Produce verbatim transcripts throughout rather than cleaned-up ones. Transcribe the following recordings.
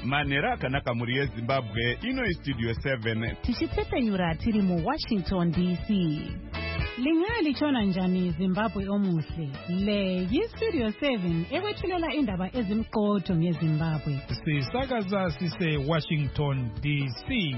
manhero akanaka muri yezimbabwe. Ino istudio seven tichitsepenyura tiri mu Washington D C. Lingali chona njani Zimbabwe omuhle. Le yistudio seven ekwethulela indaba ezimqotho ngeZimbabwe. Sisakaza sise Washington D C.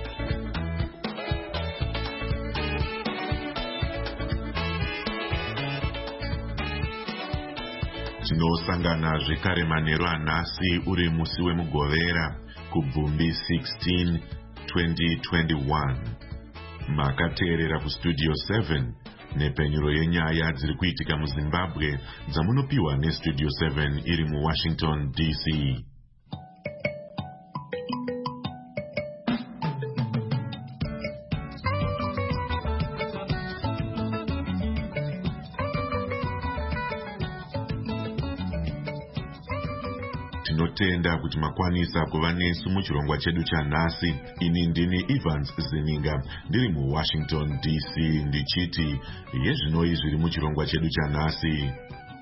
Tinosangana zvekare manhero anhasi uri musi wemugovera kubvumbi sixteen twenty twenty-one. Makateerera kustudio seven nepenyuro yenyaya dziri kuitika muZimbabwe dzamunopiwa nestudio seven iri muWashington D C. Tinotenda kuti makwanisa kuva nesu muchirongwa chedu chanhasi. Ini ndini Evans Zininga ndiri muWashington D C ndichiti yezvinoi zviri muchirongwa chedu chanhasi.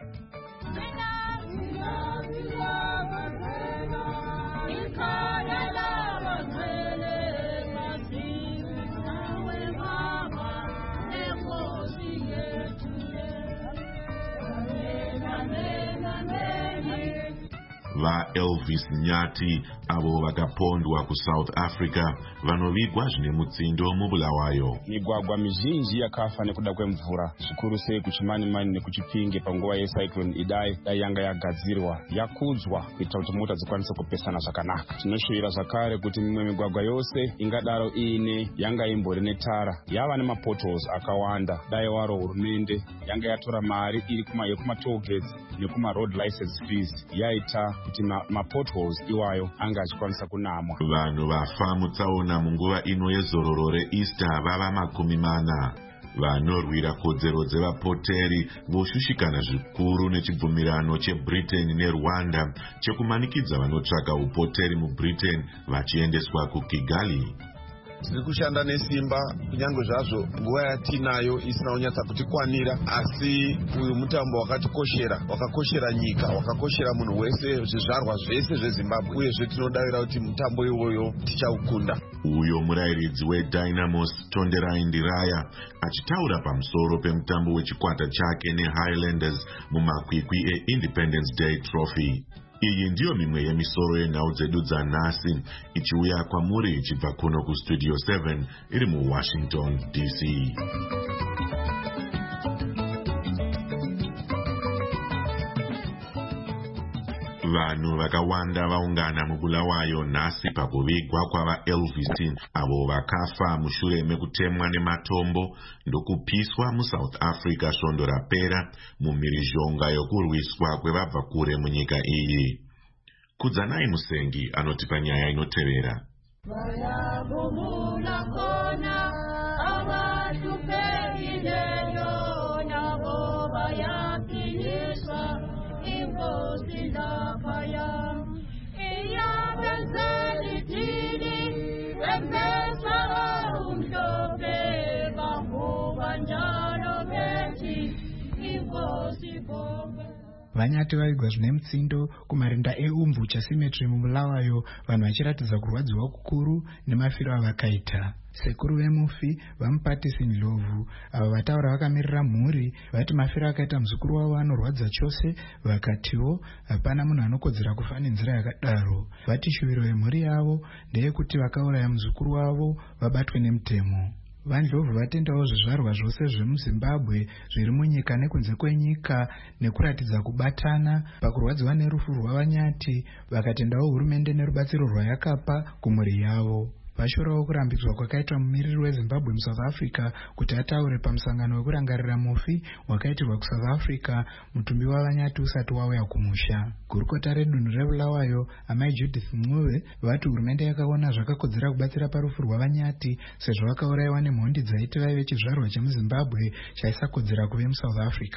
Va Elvis Nyati avo vakapondwa kuSouth Africa vanovigwa zvine mutsindo mubulawayo. Migwagwa mizhinji yakafa nekuda kwemvura, zvikuru sei kuChimanimani nekuChipinge panguva yecyclone Idai dai yanga yagadzirwa yakudzwa kuita kuti mota dzikwanise kupesana zvakanaka. Tinoshuvira zvakare kuti mimwe migwagwa yose ingadaro iine yanga imbori netara yava nemapotholes akawanda. Dai waro hurumende yanga yatora mari iri kuma yekuma-toll gates nekuma road license fees yaita kuti mapotholes ma iwayo anga achikwanisa kunamwa. Vanhu vafa mutsaona munguva ino yezororo reEaster vava makumi mana. Vanorwira kodzero dzevapoteri voshushikana zvikuru nechibvumirano cheBritain neRwanda chekumanikidza vanotsvaka upoteri muBritain vachiendeswa kuKigali. Tiri kushanda nesimba kunyange zvazvo nguva yatinayo isina kunyatsa kutikwanira, asi uyu mutambo wakatikoshera, wakakoshera nyika, wakakoshera munhu wese, zvizvarwa zvese zveZimbabwe, uyezve tinodavira kuti mutambo iwoyo tichaukunda. Uyo murayiridzi weDynamos Tonderai Ndiraya achitaura pamusoro pemutambo wechikwata chake neHighlanders mumakwikwi eIndependence Day Trophy. Iyi ndiyo mimwe yemisoro yenhau dzedu dzanhasi ichiuya kwamuri ichibva kuno kustudio seven iri muWashington D C. Vanhu vakawanda vaungana mubulawayo nhasi pakuvigwa kwava Elvis avo vakafa mushure mekutemwa nematombo ndokupiswa muSouth Africa svondo rapera mumhirizhonga yokurwiswa kwevabva kure munyika iyi. Kudzanai Musengi anotipa nyaya inotevera. Vanyati vaigwa zvine mutsindo kumarinda eUmvucha Cemetery mubulawayo, vanhu vachiratidza kurwadziwa kukuru nemafiro avakaita. Sekuru vemufi vamupatisi Ndlovu avo vataura vakamirira mhuri vati mafiro akaita muzukuru wavo anorwadza chose, vakatiwo hapana munhu anokodzera kufa nenzira yakadaro. Vati shuviro yemhuri yavo ndeyekuti vakauraya muzukuru wavo vabatwe nemutemo. Vandlovu vatendawo zvizvarwa zvose zvemuZimbabwe zviri munyika nekunze kwenyika nekuratidza kubatana pakurwadziwa nerufu rwavanyati, vakatendawo hurumende nerubatsiro rwayakapa kumhuri yavo. Vashorawo kurambidzwa kwakaitwa mumiriri weZimbabwe muSouth Africa kuti ataure pamusangano wekurangarira mufi wakaitirwa kuSouth Africa mutumbi wavanyati usati wauya kumusha. Gurukota redunhu rebulawayo amai Judith Mncube vati hurumende yakaona zvakakodzera kubatsira parufu rwavanyati sezvo vakaurayiwa nemhondi dzaiti vaive chizvarwa chemuZimbabwe chaisakodzera kuve muSouth Africa.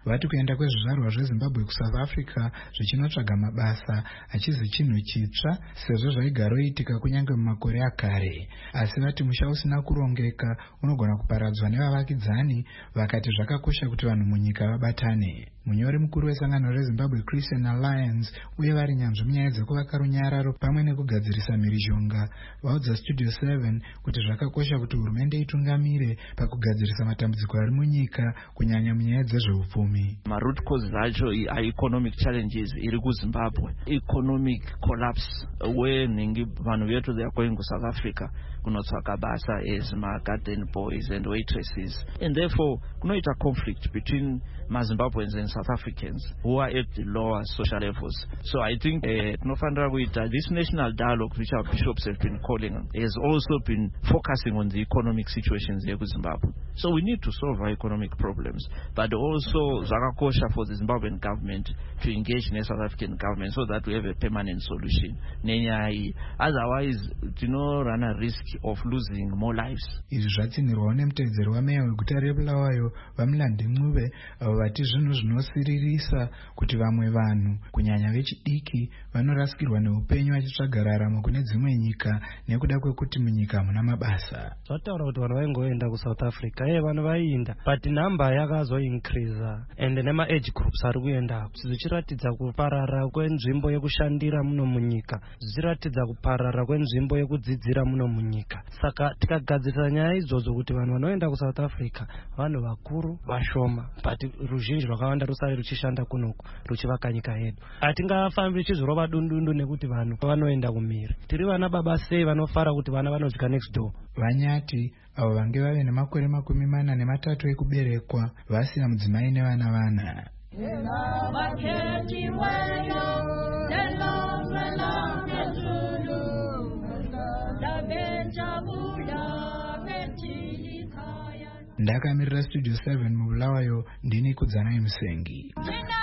vati kuenda kwezvizvarwa zvezimbabwe kusouth africa zvichinotsvaga mabasa hachizi chinhu chitsva sezvo zvaigaroitika kunyange mumakore akare. Asi vati musha usina kurongeka unogona kuparadzwa nevavakidzani, vakati zvakakosha kuti vanhu munyika vabatane. Munyori mukuru wesangano reZimbabwe Christian Alliance uye vari nyanzvi munyaya dzekuvaka runyararo pamwe nekugadzirisa mhirizhonga vaudza Studio seven kuti zvakakosha kuti hurumende itungamire pakugadzirisa matambudziko ari munyika kunyanya munyaya dzezveupfumi. Ma-root causes acho economic challenges iri kuZimbabwe, economic collapse wenhingi vanhu vetu they are going to South Africa kunotsvaka basa as ma-garden boys and waitresses, and therefore kunoita conflict between ma-Zimbabweans and South Africans who are at the lower social levels. So I think tinofanira uh, kuita this national dialogue which our bishops have been calling on has also been focusing on the economic situations here in Zimbabwe. So we need to solve our economic problems, but also zvakakosha for the Zimbabwean government to engage in the South African government so that we have a permanent solution. Otherwise, do not run a risk of losing more lives. Izvi zvatsinirwawo nemutedzeri wameya weguta reBulawayo Vamlandi Ncube vati zvinhu zvinosiririsa kuti vamwe vanhu kunyanya vechidiki vanorasikirwa neupenyu vachitsvaga raramo kune dzimwe nyika nekuda kwekuti munyika hamuna mabasa. Zvataura kuti vanhu vaingoenda kuSouth Africa eh vanhu vaienda but number yakazoincrease and nema age groups ari kuenda zvichiratidza kuparara kwenzvimbo yekushandira muno munyika, zvichiratidza kuparara kwenzvimbo yekudzidzira muno munyika. Saka tikagadzirisa nyaya idzodzo kuti vanhu vanoenda kuSouth Africa vanhu vakuru vashoma but ruzhinji rwakawanda rusare ruchishanda kunoku ruchivaka nyika yedu. Hatingafambi chizorova dundundu nekuti vanhu vanoenda kumhiri. Tiri vana baba sei vanofara kuti vana vanozvika next door. Vanyati avo vange vave nemakore makumi mana nematatu ekuberekwa vasina mudzimai nevana vana. Ndakamirira Studio seven muBulawayo ndini Kudzanai Musengi.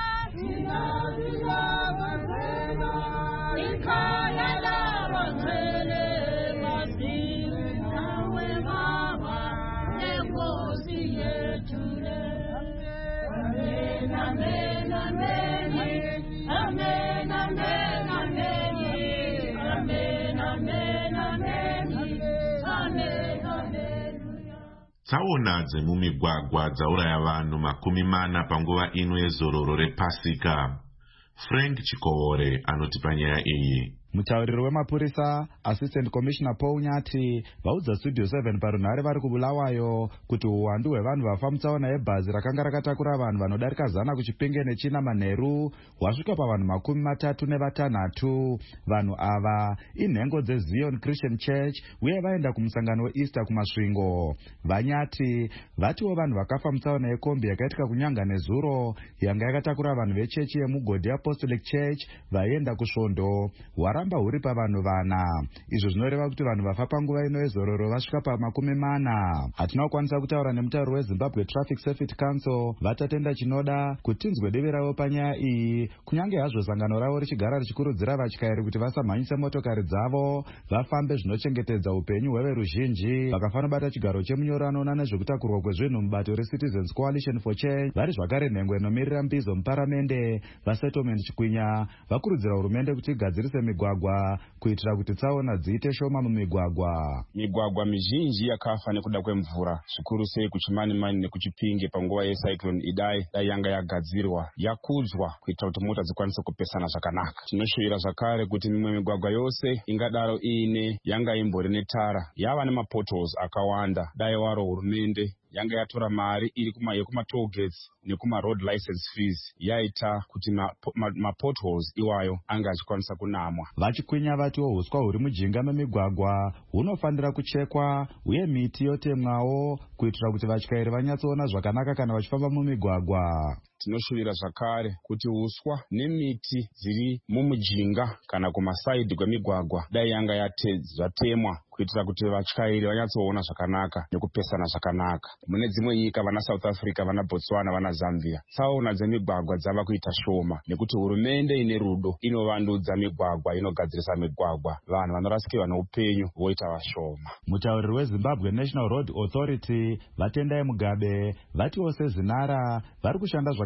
Tsaona dzemumigwagwa dzauraya vanhu makumi mana panguva ino yezororo rePasika. Frank Chikowore anotipa nyaya iyi. Mutauriri wemapurisa Assistant Commissioner Paul Nyati vaudza Studio seven parunhare vari kuBulawayo kuti uwandu hwevanhu vafa mutsaona yebhazi rakanga rakatakura vanhu vanodarika zana kuChipinge nechina manheru hwasvika pavanhu makumi matatu nevatanhatu. Vanhu ava inhengo dzeZion Christian Church uye vaenda kumusangano weEaster kumasvingo. Vanyati vatiwo vanhu vakafa mutsaona yekombi yakaitika kunyanga nezuro yanga yakatakura vanhu vechechi yeMugodi Apostolic Church vaienda kusvondo hwaramba huri pavanhu vana. Izvo zvinoreva kuti vanhu vafa panguva ino yezororo vasvika pamakumi mana. Hatina kukwanisa kutaura nemutauri weZimbabwe Traffic Safety Council vatatenda chinoda kuti tinzwe divi ravo panyaya iyi, kunyange hazvo sangano ravo richigara richikurudzira vatyairi kuti vasamhanyise motokari dzavo vafambe zvinochengetedza upenyu hweveruzhinji. Vakafanobata chigaro chemunyori anoona nezvekutakurwa kwezvinhu mubato reCitizens Coalition for Change vari zvakare nhengo inomirira mbizo muparamende vaSettlement Chikwinya vakurudzira hurumende kuti igadzirise migwagwa kuitira kuti tsaona dziite shoma mumigwagwa. Migwagwa mizhinji yakafa nekuda kwemvura, zvikuru sei kuChimanimani nekuChipinge panguva yeCyclone Idai dai yanga yagadzirwa yakudzwa kuitira kuti mota dzikwanise kupesana zvakanaka. Tinoshuwira zvakare kuti mimwe migwagwa yose ingadaro iine yanga imbori netara yava nemapotholes akawanda. Dai waro hurumende yanga yatora mari iri kuma yekuma toll gates nekuma road license fees yaita kuti mapotholes ma iwayo anga achikwanisa kunamwa. Vachikwinya vatiwo huswa huri mujinga memigwagwa hunofanira kuchekwa uye miti yotemwawo kuitira kuti vatyairi vanyatsoona zvakanaka kana vachifamba mumigwagwa. Tinoshuwira zvakare kuti huswa nemiti dziri mumujinga kana kumasaidhi kwemigwagwa dai yanga yatemwa kuitira kuti vatyairi vanyatsoona zvakanaka nekupesana zvakanaka. Mune dzimwe nyika vana South Africa, vana Botswana, vana Zambia, tsaona dzemigwagwa dzava kuita shoma nekuti hurumende ine rudo inovandudza migwagwa, inogadzirisa migwagwa, vanhu vanorasikirwa neupenyu voita vashoma. Mutauriri weZimbabwe National Road Authority Vatendai Mugabe vatiwo seZinara vari kushanda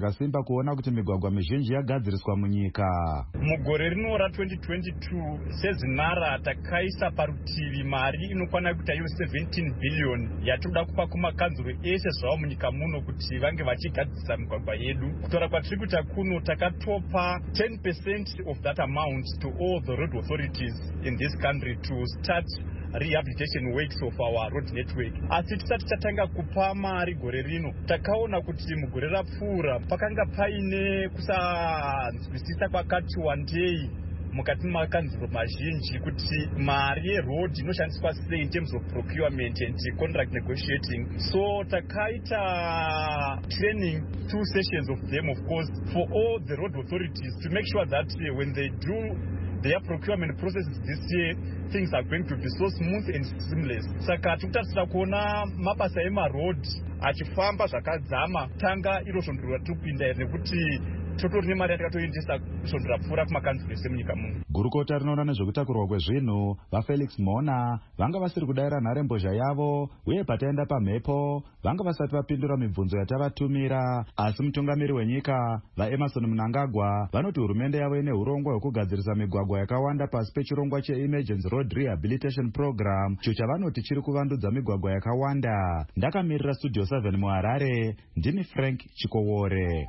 zvakasimba kuona kuti migwagwa mizhinji yagadziriswa munyika. Mugore rino ra twenty twenty-two sezinara takaisa parutivi mari inokwana kuita yo seventeen billion yatoda kupa kumakanzuro ese zvawo munyika muno kuti vange vachigadzisa migwagwa yedu. Kutora kwatiri kuita kuno takatopa ten percent of that amount to all the road authorities in this country to start rehabilitation works of our road network. Asi tisati tatanga kupa mari gore rino takaona kuti mugore rapfuura pakanga paine kusanzwisisa kwakati wandei mukati makanzuro mazhinji kuti mari yeroad inoshandiswa sei in terms of procurement and contract negotiating. So takaita training, two sessions of them of course, for all the road authorities to make sure that uh, when they do their procurement processes this year, things are going to be so smooth and seamless. Saka tikutarisira kuona mabasa emaroad achifamba zvakadzama tanga iro zvondorwa tupinda nekuti totori nemari yatakatoendesa zvondora pfuura kumakanzuro ese munyika muno. Gurukota rinoona nezvekutakurwa kwezvinhu vaFelix Mona vanga vasiri kudayira nharembozha yavo uye pataenda pamhepo vanga vasati vapindura mibvunzo yatavatumira, asi mutungamiri wenyika vaEmerson Mnangagwa vanoti hurumende yavo ine urongwa hwekugadzirisa migwagwa yakawanda pasi pechirongwa cheEmergency Road Rehabilitation Program, icho chavanoti chiri kuvandudza migwagwa yakawanda. Ndakamirira Studio seven muHarare, ndini Frank Chikowore.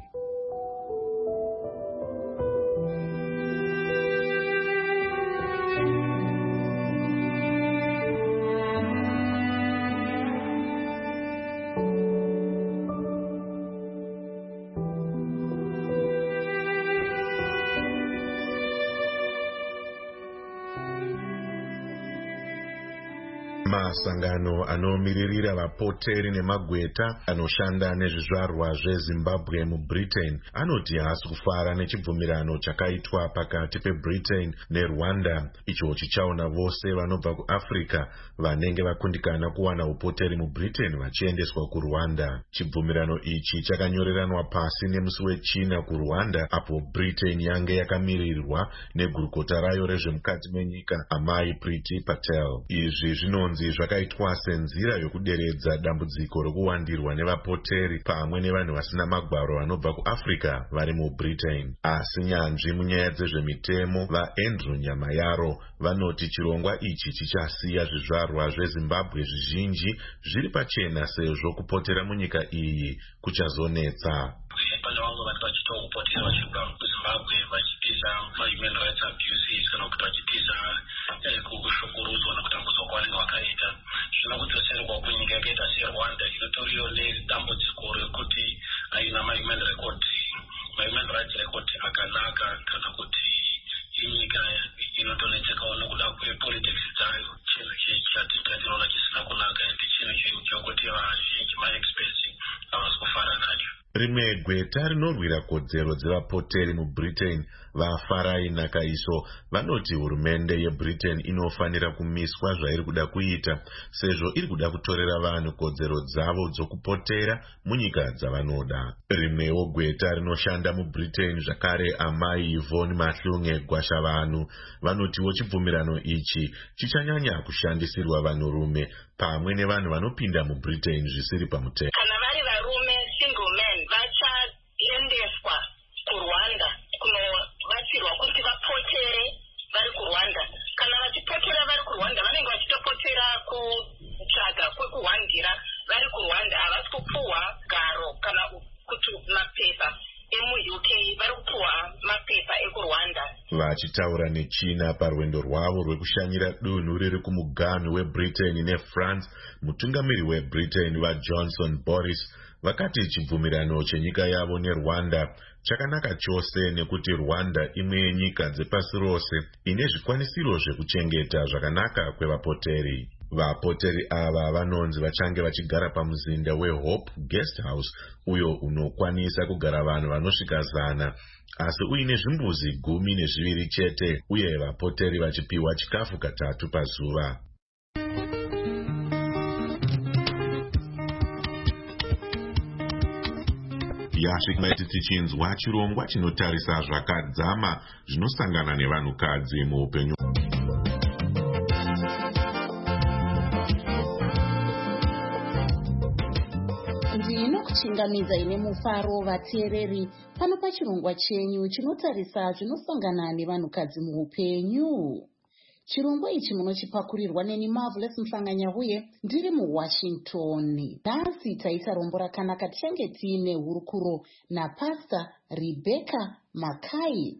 Masangano anomiririra vapoteri nemagweta anoshanda nezvizvarwa zveZimbabwe muBritain anoti haasi kufara nechibvumirano chakaitwa pakati peBritain neRwanda, icho chichaona vose vanobva kuAfrica vanenge vakundikana kuwana upoteri muBritain vachiendeswa kuRwanda. Chibvumirano ichi chakanyoreranwa pasi nemusi wechina kuRwanda, apo Britain yange yakamirirwa negurukota rayo rezvemukati menyika Amai Priti Patel. Izvi zvinonzi zvakaitwa senzira yokuderedza dambudziko rokuwandirwa nevapoteri pamwe nevanhu vasina magwaro vanobva kuAfrica vari muBritain. Asi nyanzvi munyaya dzezvemitemo vaAndrew Nyamayaro vanoti chirongwa ichi chichasiya zvizvarwa zveZimbabwe zvizhinji zviri pachena sezvo kupotera munyika iyi kuchazonetsa. Pane vamwe vanhu vachiita kupotera vachibva kuZimbabwe vachitiza human rights abuses kana kuti vachitiza kushungurudzwa nekutambudzwa kwavanenge vakaita. Zvino kudzoserwa kunyika yakaita seRwanda inotoriwo nedambudziko rekuti haina mahuman record mahuman rights record akanaka kana kuti inyika inotonetsekawo nekuda kwepolitics dzayo. Chinhu chatinoona chisina kunaka ende chinhu chokuti vazhinji maexperts havasi kufara nacho. Rimwe gweta rinorwira kodzero dzevapoteri muBritain vaFarai Nakaiso vanoti hurumende yeBritain inofanira kumiswa zvairi kuda kuita sezvo iri kuda kutorera vanhu kodzero dzavo dzokupotera munyika dzavanoda. Rimwewo gweta rinoshanda muBritain zvakare Amai Yvonne Mahlunge Gwashavanhu vanotiwo chibvumirano ichi chichanyanya kushandisirwa vanhurume pamwe nevanhu vanopinda muBritain zvisiri pamutemo. Kana vari varume single men vachaendeswa kuRwanda kunobatsirwa kuti vapotere vari kuRwanda. Kana vachipotera vari kuRwanda vanenge vachitopotera kutsvaga kwekuhwandira vari kuRwanda, havasi kupuhwa garo kana kuti mapepa emu-U K, vari kupuhwa mapepa ekuRwanda. Vachitaura nechina parwendo rwavo rwekushanyira dunhu riri kumuganhu weBritain neFrance, mutungamiri weBritain vaJohnson Boris vakati chibvumirano chenyika yavo neRwanda chakanaka chose nekuti Rwanda imwe yenyika dzepasi rose ine zvikwanisiro zvekuchengeta zvakanaka kwevapoteri. Vapoteri ava vanonzi vachange vachigara pamuzinda weHope Guest House uyo unokwanisa kugara vanhu vanosvika zana, asi uine zvimbuzi gumi nezviviri chete uye vapoteri vachipiwa chikafu katatu pazuva. Yasvika tichinzwa chirongwa chinotarisa zvakadzama zvinosangana nevanhukadzi muupenyu. ndinokuchingamidza ine mufaro vateereri pano pachirongwa chenyu chinotarisa zvinosangana nevanhukadzi muupenyu. Chirongwa ichi munochipakurirwa neni Marvelous Mhlanga-Nyavuye ndiri muWashington. Nhasi taita rombo rakanaka tichange tiine hurukuro naPastor Rebecca Makai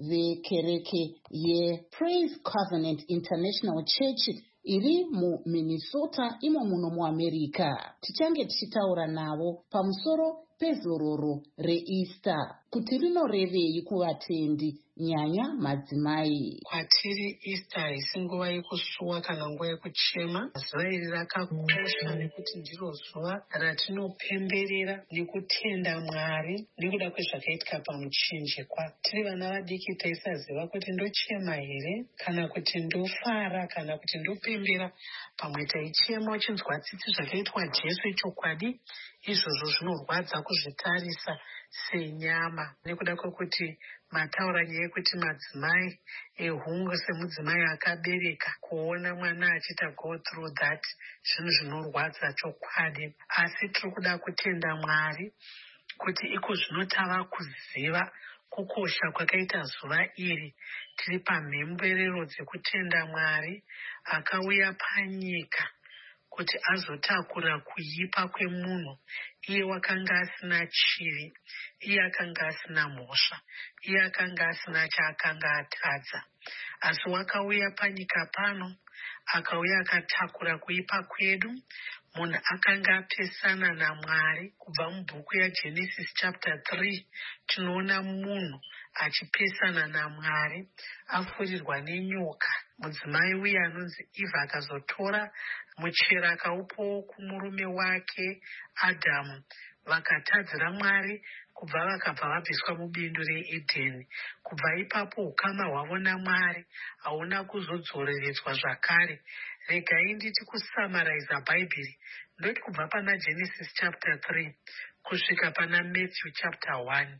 vekereke yePraise Covenant International Church iri muMinnesota imo muno muAmerica. Tichange tichitaura navo pamusoro pezororo reEaster kuti rinorevei kuvatendi nyanya madzimai. Kwatiri Easter haisi nguva yekusuwa kana nguva yekuchema. Zuva iri rakakosha nekuti ndiro zuva ratinopemberera nekutenda Mwari nekuda kwezvakaitika pamuchinjikwa. Tiri vana vadiki taisaziva kuti ndochema here kana kuti ndofara kana kuti ndopembera. Pamwe taichema uchinzwa tsitsi zvakaitwa Jesu chokwadi. Izvozvo zvinorwadza kuzvitarisa senyama nekuda kwekuti mataura nyaya yekuti madzimai ehungu semudzimai akabereka kuona mwana achiita go through that zvinhu zvinorwadza chokwadi. Asi tiri kuda kutenda Mwari kuti iko zvino tava kuziva kukosha kwakaita zuva iri. Tiri pamhemberero dzekutenda Mwari akauya panyika kuti azotakura kuipa kwemunhu. Iye wakanga asina chivi, iye akanga asina mhosva, iye akanga asina chaakanga atadza, asi wakauya panyika pano akauya akatakura kuipa kwedu. Munhu akanga apesana naMwari. Kubva mubhuku yaGenesis chapter three tinoona munhu achipesana naMwari afurirwa nenyoka. Mudzimai uya anonzi Eva akazotora muchero akaupawo kumurume wake Adhamu, vakatadzira Mwari kubva vakabva vabviswa mubindu reEdheni. Kubva ipapo ukama hwavo naMwari hauna kuzodzoreredzwa zvakare. Regai nditi kusamaraiza Bhaibheri ndoti kubva pana Genesis chapter three kusvika pana Matthew chapter one.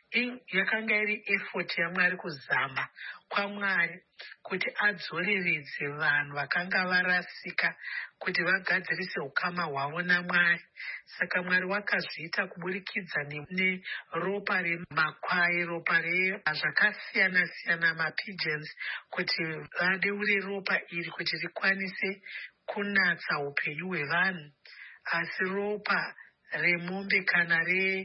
Yakanga iri effort yaMwari kuzama kwaMwari kuti adzoreredze vanhu vakanga varasika kuti vagadzirise ukama hwavo naMwari. Saka Mwari wakazviita kuburikidza neropa remakwai, ropa rezvakasiyana siyana, mapigeons, kuti vadeure ropa iri kuti rikwanise kunatsa upenyu hwevanhu. Asi ropa remombe kana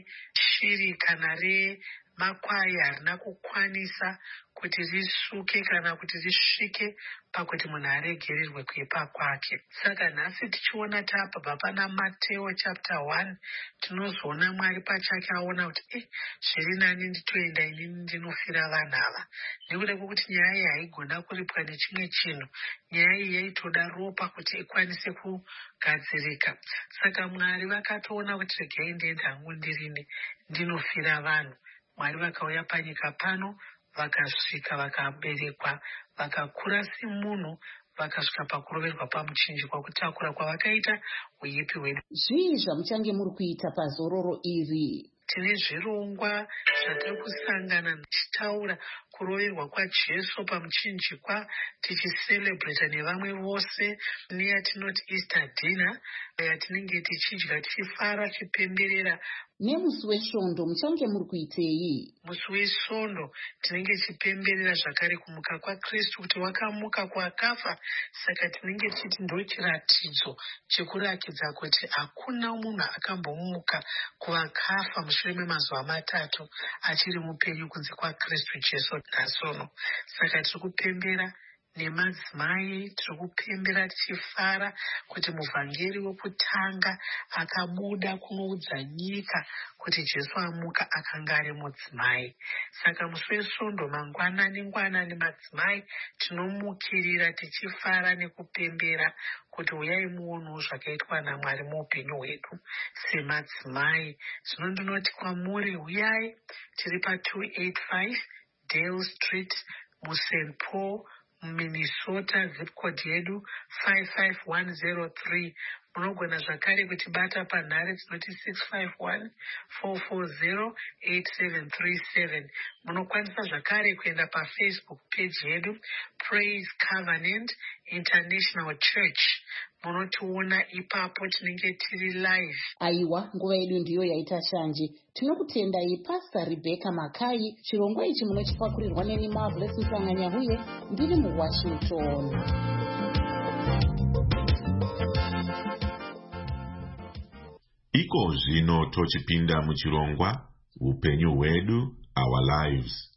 reshiri kana remakwai harina kukwanisa kuti risuke kana kuti risvike pakuti munhu aregererwe kuipa kwake. Saka nhasi tichiona tabva pana Mateo chapter one tinozoona Mwari pachake aona kuti eh, zviri nani nditoenda inini ndinofira vanhu ava. Nekuda kwekuti nyaya iyi haigona kuripwa nechimwe chinhu. Nyaya iyi yaitoda ropa kuti ikwanise kugadzirika. Saka Mwari vakatoona kuti regai ndiende hangu ndirini ndinofira vanhu. Mwari vakauya panyika pano vakasvika vakaberekwa vakakura semunhu vakasvika pakuroverwa pamuchinjikwa kutakura kwavakaita uipi hwedu. Zvii zvamuchange muri kuita pazororo iri? Tine zvirongwa zvatiri kusangana tichitaura kuroverwa kwaJesu pamuchinjikwa, tichiselebrata nevamwe vose neyatinoti Easter dinner yatinenge tichidya tichifara tichipemberera. Nemusi wesvondo muchange muri kuitei? Musi wesvondo tinenge tichipemberera zvakare kumuka kwaKristu, kuti wakamuka kwakafa. Saka tinenge tichiti ndochiratidzo chekurakidza kuti hakuna munhu akambomuka kuvakafa mushure memazuva matatu achiri mupenyu kunze kwaKristu Jesu nasono. Saka tiri kupembera nemadzimai, tiri kupembera tichifara kuti muvhangeri wokutanga akabuda kunoudza nyika kuti Jesu amuka akanga ari mudzimai. Saka musi wesvondo mangwanani ngwanani madzimai tinomukirira tichifara nekupembera kuti uyai muonewo zvakaitwa naMwari muupenyu hwedu semadzimai. Zvino ndinoti kwamuri uyai, tiri pa two eighty-five Dale Street muSaint Paul Minnesota, zip code yedu five five one zero three. Munogona zvakare kutibata panhare dzinoti six five one four four zero eight seven three seven. Munokwanisa zvakare kuenda paFacebook page yedu Praise Covenant International Church. munotiona ipapo tinenge tiri live. Aiwa, nguva yedu ndiyo yaita shanje. Tinokutendai Pastor Rebecca Makai. Chirongwa ichi munochipakurirwa neni Marvelous Msanganyahuye ndiri muWashington. Iko zvino tochipinda muchirongwa upenyu hwedu, our lives.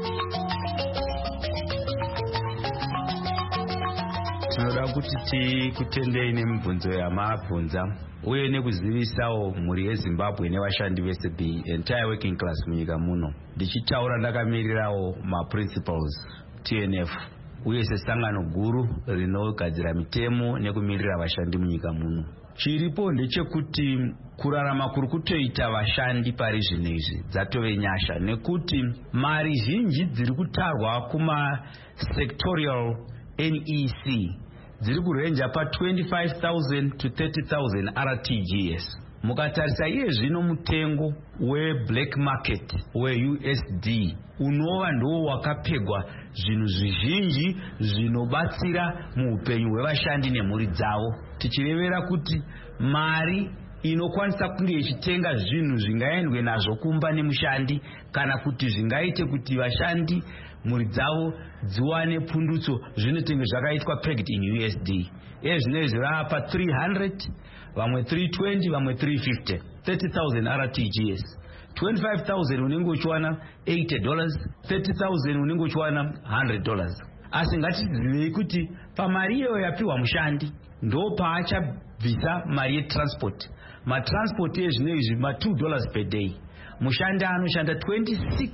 Tinoda kuti tikutendei nemibvunzo yamabvunza uye nekuzivisawo mhuri yeZimbabwe nevashandi vese the entire working class munyika muno. Ndichitaura ndakamirirawo maprinciples T N F uye sesangano guru rinogadzira mitemo nekumirira vashandi munyika muno. Chiripo ndechekuti kurarama kuri kutoita vashandi pari zvino izvi dzatove nyasha, nekuti mari zhinji dziri kutarwa kuma sectorial N E C dziri kurenja pa twenty-five thousand to thirty thousand R T G S. Mukatarisa iye zvino mutengo we black market we U S D unova ndo wakapegwa zvinhu zvizhinji zvinobatsira muupenyu hwevashandi nemhuri dzavo. Tichirevera kuti mari inokwanisa kunge ichitenga zvinhu zvingaendwe nazvo kumba nemushandi kana kuti zvingaite kuti vashandi mhuri dzavo dziwane pundutso zvinotenge zvakaitwa pegged in U S D. Ezvinezvi vapa three hundred, vamwe three twenty, vamwe three fifty, thirty thousand R T G S. twenty-five thousand unenge uchiwana eighty dollars, thirty thousand unenge uchiwana one hundred dollars. Asi ngatizivei kuti pamari iyo yapiwa mushandi ndo paachabvisa mari yetransport. Matransport ezvinezvi ma two dollars per day. Mushandi anoshanda twenty-six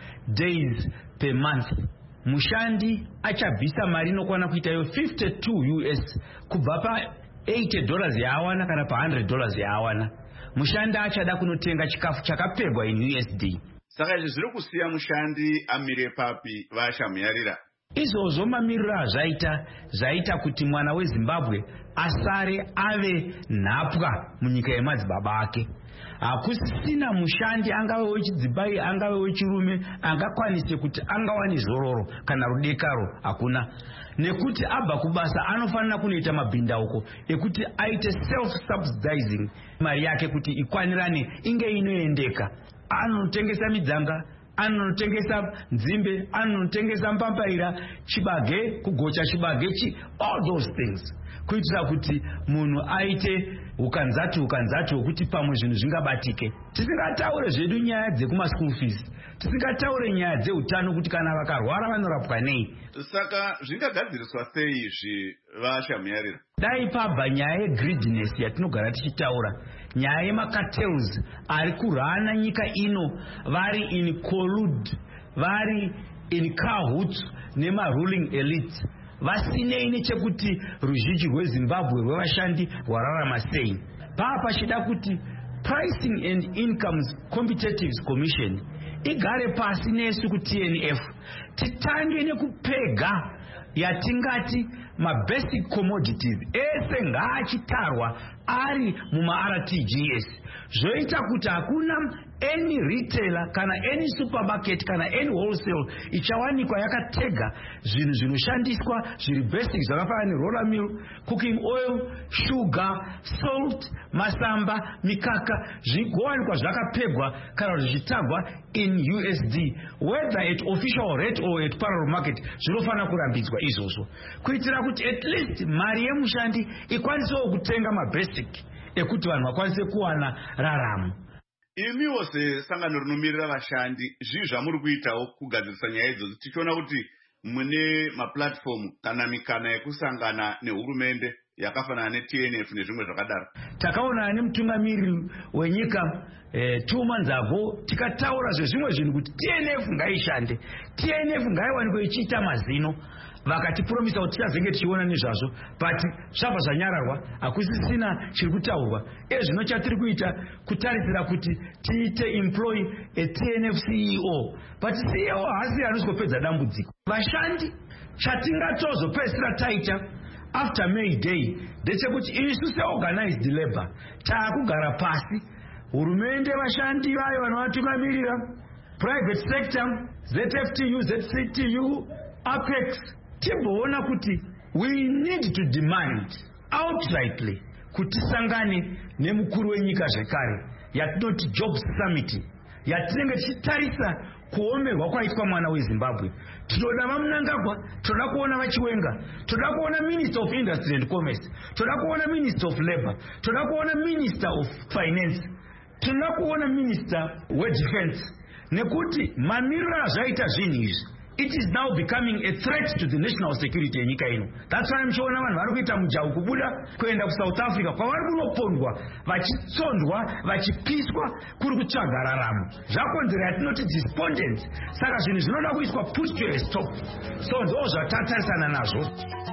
days per month. Mushandi achabvisa mari inokwana kuita yo fifty-two U S kubva pa eighty dollars yaawana kana pa one hundred dollars yaawana. Mushandi achada kunotenga chikafu chakapegwa in U S D. Saka izvi zviri kusiya mushandi amire papi vashamuyarira. Izvozvo mamiriro azvaita zvaita kuti mwana weZimbabwe asare ave nhapwa munyika yemadzibaba ake. Hakusisina mushandi angave wechidzibai angave wechirume angakwanise kuti angawane zororo kana rudekaro, hakuna. Nekuti abva kubasa anofanira kunoita mabhindauko ekuti aite self subsidizing mari yake kuti ikwanirane inge inoendeka. Anotengesa midzanga, anotengesa nzimbe, anotengesa mpambaira, chibage, kugocha chibage chi, all those things. Kuitira kuti munhu aite ukanzati ukanzati wokuti pamwe zvinhu zvingabatike. Tisingataure zvedu nyaya dzekuma school fees, tisingataure nyaya dzeutano kuti kana vakarwara vanorapwa nei. Saka zvingagadziriswa sei izvi vashamuyarira? Dai pabva nyaya yegreediness yatinogara tichitaura, nyaya yemacartels ari kurhana nyika ino vari in collude, vari in cahoots nema ruling elite. Vasinei nechekuti ruzhinji rweZimbabwe rwevashandi rwararama sei. Papa pachida kuti Pricing and Incomes Competitiveness Commission igare pasi nesu ku T N F titange nekupega yatingati ma basic commodities ese ngaachitarwa ari muma R T G S, zvoita kuti hakuna any retailer kana any supermarket kana any wholesale ichawanikwa yakatega zvinhu zvinoshandiswa zviri basic zvakafanana neroller mill, cooking oil, sugar, salt, masamba, mikaka zvigowanikwa zvakapegwa kana zvichitagwa in U S D, whether at official rate or at parallel market. Zvinofana kurambidzwa izvozvo kuitira kuti at least mari yemushandi ikwanisewo kutenga mabasic ekuti vanhu vakwanise kuwana raramo. Imiwo sesangano rinomirira vashandi, zvii zvamuri kuitawo kugadzirisa nyaya idzodzo, tichiona kuti mune maplatform kana mikana yekusangana nehurumende yakafanana ne-T N F nezvimwe zvakadaro? Takaona nemutungamiriri wenyika eh, two months ago tikataura zvezvimwe zvinhu kuti T N F ngaishande, T N F ngaiwanikwe ichiita mazino. Vakatipromisa kuti tichazenge tichiona nezvazvo, but zvabva zvanyararwa, hakusisina chiri kutaurwa. Ezvino chatiri kuita kutarisira kuti tiite employ a T N F C E O, but C E O haasi anozopedza dambudziko. Vashandi chatingatozopedzisira taita after May Day ndechekuti isu se-organized labor taakugara pasi, hurumende, vashandi vayo vanovatungamirira, private sector, Z F T U, Z C T U, Apex, timboona kuti we need to demand outrightly kutisangane nemukuru wenyika zvekare yatinoti Jobs Summit yatinenge tichitarisa kuomerwa kwaitwa mwana weZimbabwe. Tinoda vaMnangagwa, tinoda kuona vaChiwenga, tinoda kuona Minister of Industry and Commerce, tinoda kuona Minister of Labour, tinoda kuona Minister of Finance, tinoda kuona Minister weDefense. Nekuti mamiriro azvaita zvinhu izvi, it is now becoming a threat to the national security yenyika ino. That's why mchiona vanhu vari kuita mujahu kubuda kuenda kuSouth Africa kwavari kunopondwa vachitsondwa vachipiswa kuri kutsvaga raramo. Zvakonzera yatinoti despondent. Saka zvinhu zvinoda kuiswa put to a stop. So ndo zvatatarisana nazvo.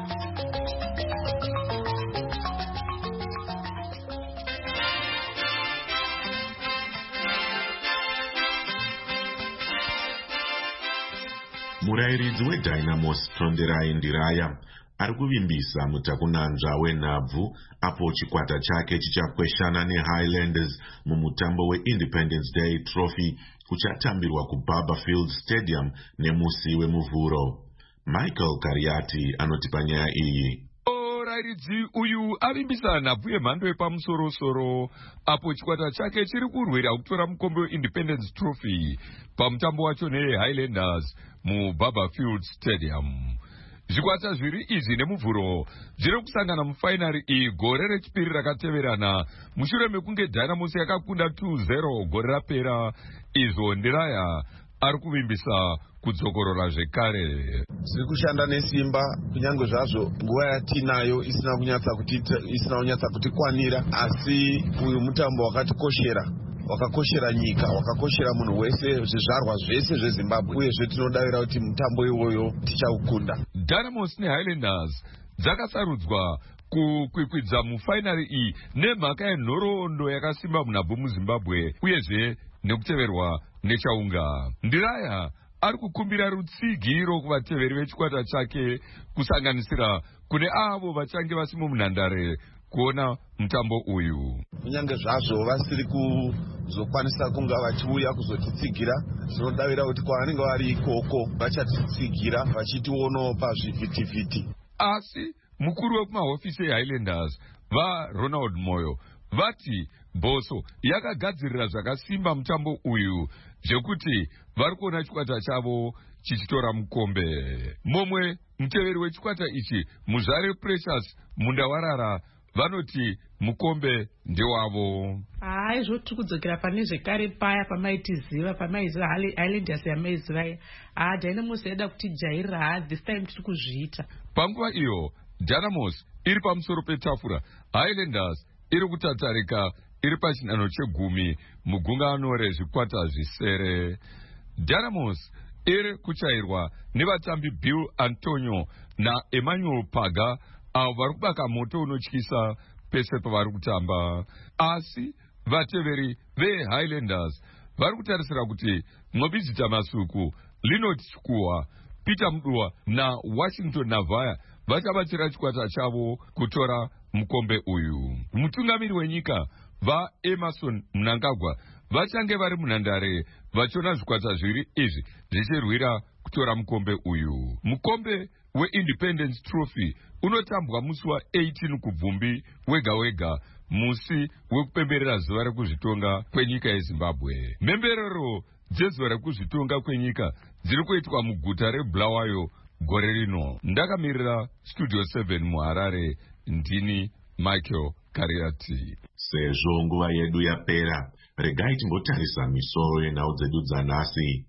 Murairidzi weDynamos Tonderai Ndiraya ari kuvimbisa mutakunanzva wenhabvu apo chikwata chake chichakweshana neHighlanders mumutambo weIndependence Day Trophy kuchatambirwa kuBarberfield Stadium nemusi wemuvhuro. Michael Kariati anotipa nyaya iyi. Murairidzi uyu avimbisa nhabvu yemhando yepamusoro-soro apo chikwata chake chiri kurwira kutora mukombe weIndependence Trophy pamutambo wacho neHighlanders muBarberfield Stadium. Zvikwata zviri izvi nemuvhuro zviri kusangana mufainari iyi gore rechipiri rakateverana mushure mekunge Dynamos yakakunda two zero gore rapera. Izvo Ndiraya ari kuvimbisa kudzokorora zvekare. Zviri kushanda nesimba kunyange zvazvo nguva yatinayo isina kunyatsa kuti isina kunyatsa kuti kwanira, asi uyu mutambo wakatikoshera wakakoshera nyika, wakakoshera munhu wese, zvizvarwa zvese zveZimbabwe, uyezve tinodavira kuti mutambo iwoyo tichaukunda. Dynamos neHighlanders dzakasarudzwa kukwikwidza mufainari iyi nemhaka yenhoroondo yakasimba munhabvu muZimbabwe uyezve nekuteverwa nechaunga. Ndiraya ari kukumbira rutsigiro kuvateveri vechikwata chake kusanganisira kune avo vachange vasimo munhandare kuona mutambo uyu. Kunyange zvazvo vasiri kuzokwanisa kunga vachiuya kuzotitsigira, tinodavira kuti kwavanenge vari ikoko vachatitsigira vachitionawo pazvivhitivhiti. Asi mukuru wekumahofisi eHighlanders vaRonald Moyo vati Boso yakagadzirira zvakasimba mutambo uyu zvekuti vari kuona chikwata chavo chichitora mukombe. Momwe muteveri wechikwata ichi Muzvare Precious Mundawarara vanoti mukombe ndewavo. Hai, zvoti kudzokera pane zvekare paya pamaitiziva pamaiziva Highlanders yamaiziva ah Dynamos yaida kutijairira ha this time tiri kuzviita. Panguva iyo Dynamos iri pamusoro petafura, Highlanders iri kutatarika iri pachinhanho chegumi mugungano rezvikwata zvisere. Dynamos iri kuchairwa nevatambi Bill Antonio naEmmanuel Paga avo vari kubaka moto unotyisa pese pavari kutamba. Asi vateveri veHighlanders vari kutarisira kuti Ngobizita Masuku, Linot Chikuwa, Peter Mdua naWashington Navaya vachabatsira chikwata chavo kutora mukombe uyu. Mutungamiri wenyika vaEmerson Mnangagwa vachange vari munhandare vachiona zvikwata zviri izvi zvichirwira kutora mukombe uyu. Mukombe weIndependence Trophy unotambwa musi wa18 kubvumbi wega wega, musi wekupemberera zuva rekuzvitonga kwenyika yeZimbabwe. Mhemberero dzezuva rekuzvitonga kwenyika dziri kuitwa muguta reBulawayo gore rino. Ndakamirira Studio seven muHarare, ndini Michael Kariati. Sezvo nguva yedu yapera, regai timbotarisa misoro yenhau dzedu dzanhasi.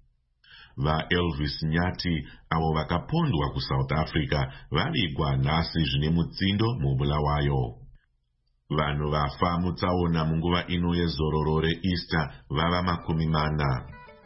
VaElvis Nyati avo vakapondwa kuSouth Africa vavigwa nhasi zvine mutsindo muBulawayo. Vanhu vafa mutsaona munguva ino yezororo reEaster vava makumi mana.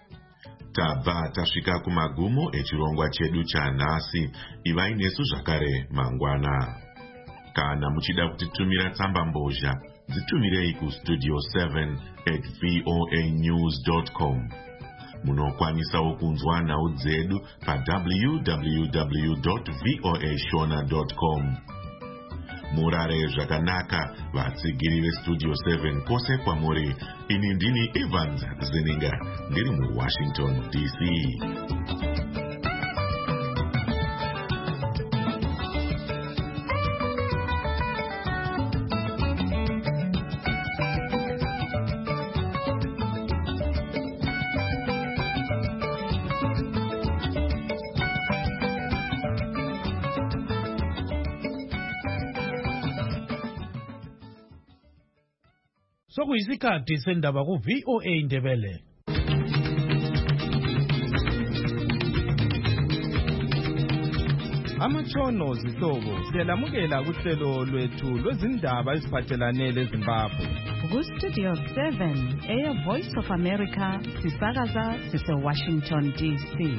Tabva tasvika kumagumo echirongwa chedu chanhasi. Ivai nesu zvakare mangwana. Kana muchida kutitumira tsamba mbozha, dzitumirei kustudio seven at voa news dot com. Munokwanisawo kunzwa nhau dzedu pa w w w dot voa shona dot com. Murare zvakanaka vatsigiri vestudio seven kwose kwamuri. Ini ndini Evans Zeninga ndiri muWashington D C. sokuyisikhathi sendaba ku V O A Indebele. Amatshono zihlobo siyalamukela kuhlelo lwethu lwezindaba eziphathelane leZimbabwe. Ku-Studio seven, Air Voice of America, sisakaza sise-Washington D C.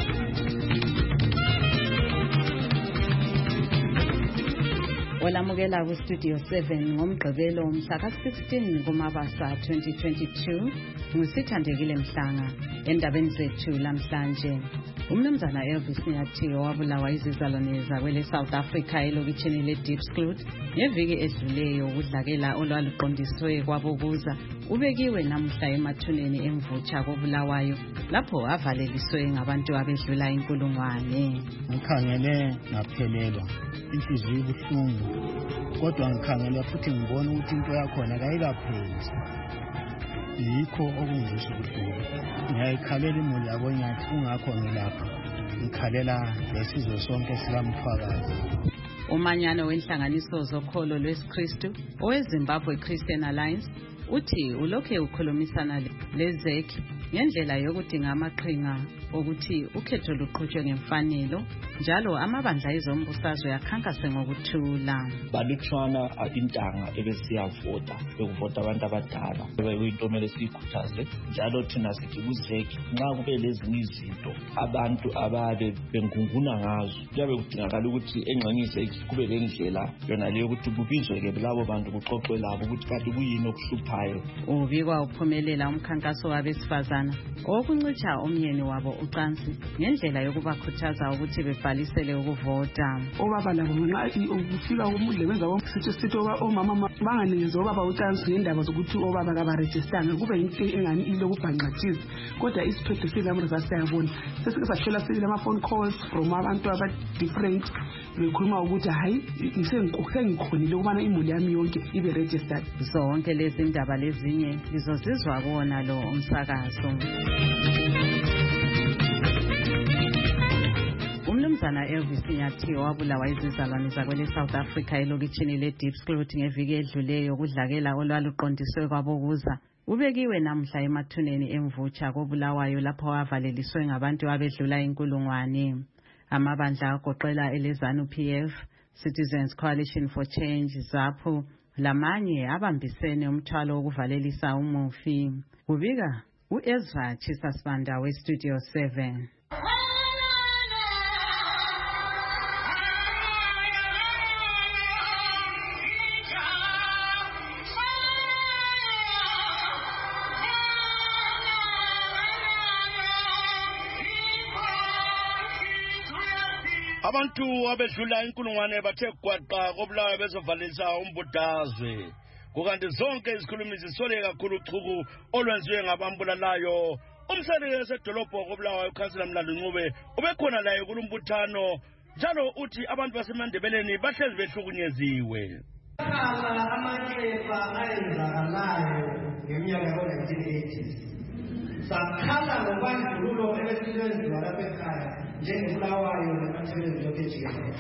Olamukela ku-Studio seven ngomgqibelo mhla ka-sixteen kuMabasa twenty twenty-two, ngusithandekile Mhlanga. Endabeni zethu lamhlanje, umnumzana Elvis Nyathi owabulawa izizalwane zakwele South Africa elokitshini le-Diepsloot ngeviki edluleyo ukudlakela olwaluqondiswe kwabokuza ubekiwe namhla emathuneni emvutsha kobulawayo lapho avaleliswe ngabantu abedlula inkulungwane. Ngikhangele ngaphelelwa, inhliziyo ibuhlungu, kodwa ngikhangele futhi ngibona ukuthi into yakhona kayikapheli. Yikho okungizwisa ubuhlungu. Ngiyayikhalela imuli yabo Nyathi, kungakho ngilapha ngikhalela lesizwe sonke sikamthwakazi. Umanyano wenhlanganiso zokholo lwesikristu oweZimbabwe Christian Alliance uthi ulokhe ukhulumisana leZEC ngendlela yokudinga amaqhinga ukuthi ukhetho luqhutshwe ngemfanelo, njalo amabandla ezombusazwe yakhankase ngokuthula. Balutshwana intanga ebesiyavota bekuvota abantu abadala bekuyinto kumele siyikhuthaze, njalo thina sithi kuZEC nxa kube lezinye izinto abantu ababe bengunguna ngazo kuyabe kudingakala ukuthi engxengise kube lendlela yona leyo ukuthi kubizwe-ke labo bantu kuxoxwe labo ukuthi kanti kuyini okuhluphayo. Ubikwa uphumelela umkhankaso wabesifazana okuncitsha umyeni wabo ucansi ngendlela yokubakhuthaza ukuthi bebhalisele ukuvota. Obaba labo nxa ukufika umudle wenza sithi sithi omama banganikeze obaba ucansi ngendaba zokuthi obaba kabarejistanga kube yinto engani ilokubhanqathiza, kodwa isiphetho silamre sasiyabona sesike sahlola sile ama-phone calls from abantu aba-different bekhuluma ukuthi hayi sengikhonile ukubana imuli yami yonke ibe registered. Zonke lezi ndaba lezinye lizozizwa kuwona lo umsakazo. Umnumzana Elvis Nyathi wabulawa izizalwane zakwele South Africa elokitshini le-Diepsloot ngeviki edluleyo ukudlakela olwaluqondiswe kwabokuza ubekiwe namhla emathuneni emvutsha kobulawayo lapho wavaleliswe ngabantu abedlula inkulungwane. Amabandla agoqela eleZANU P F, Citizens Coalition for Change, ZAPU lamanye abambisene umthwalo wokuvalelisa umufi. Kubika u-Ezra Chisasbanda we-Studio seven. Abantu abedlula inkulungwane bathe gwaqa kobulawayo bezovalisa umbudazwe. Kukanti zonke izikhulumi zisole kakhulu uchuku olwenziwe ngabambulalayo. Umsaleli wasedolobho kobulawayo uKhansela Mlando Ncube ubekhona laye kulumbuthano, njalo uthi abantu baseMandebeleni bahlezi behlukunyeziwe. Amakhepha ayenzakalayo ngeminyaka yo-nineteen eighties. Sakhala ngokwandululo ebesilwenziwa lapha ekhaya njengobulawayo namatheleni lokhu ejikelele.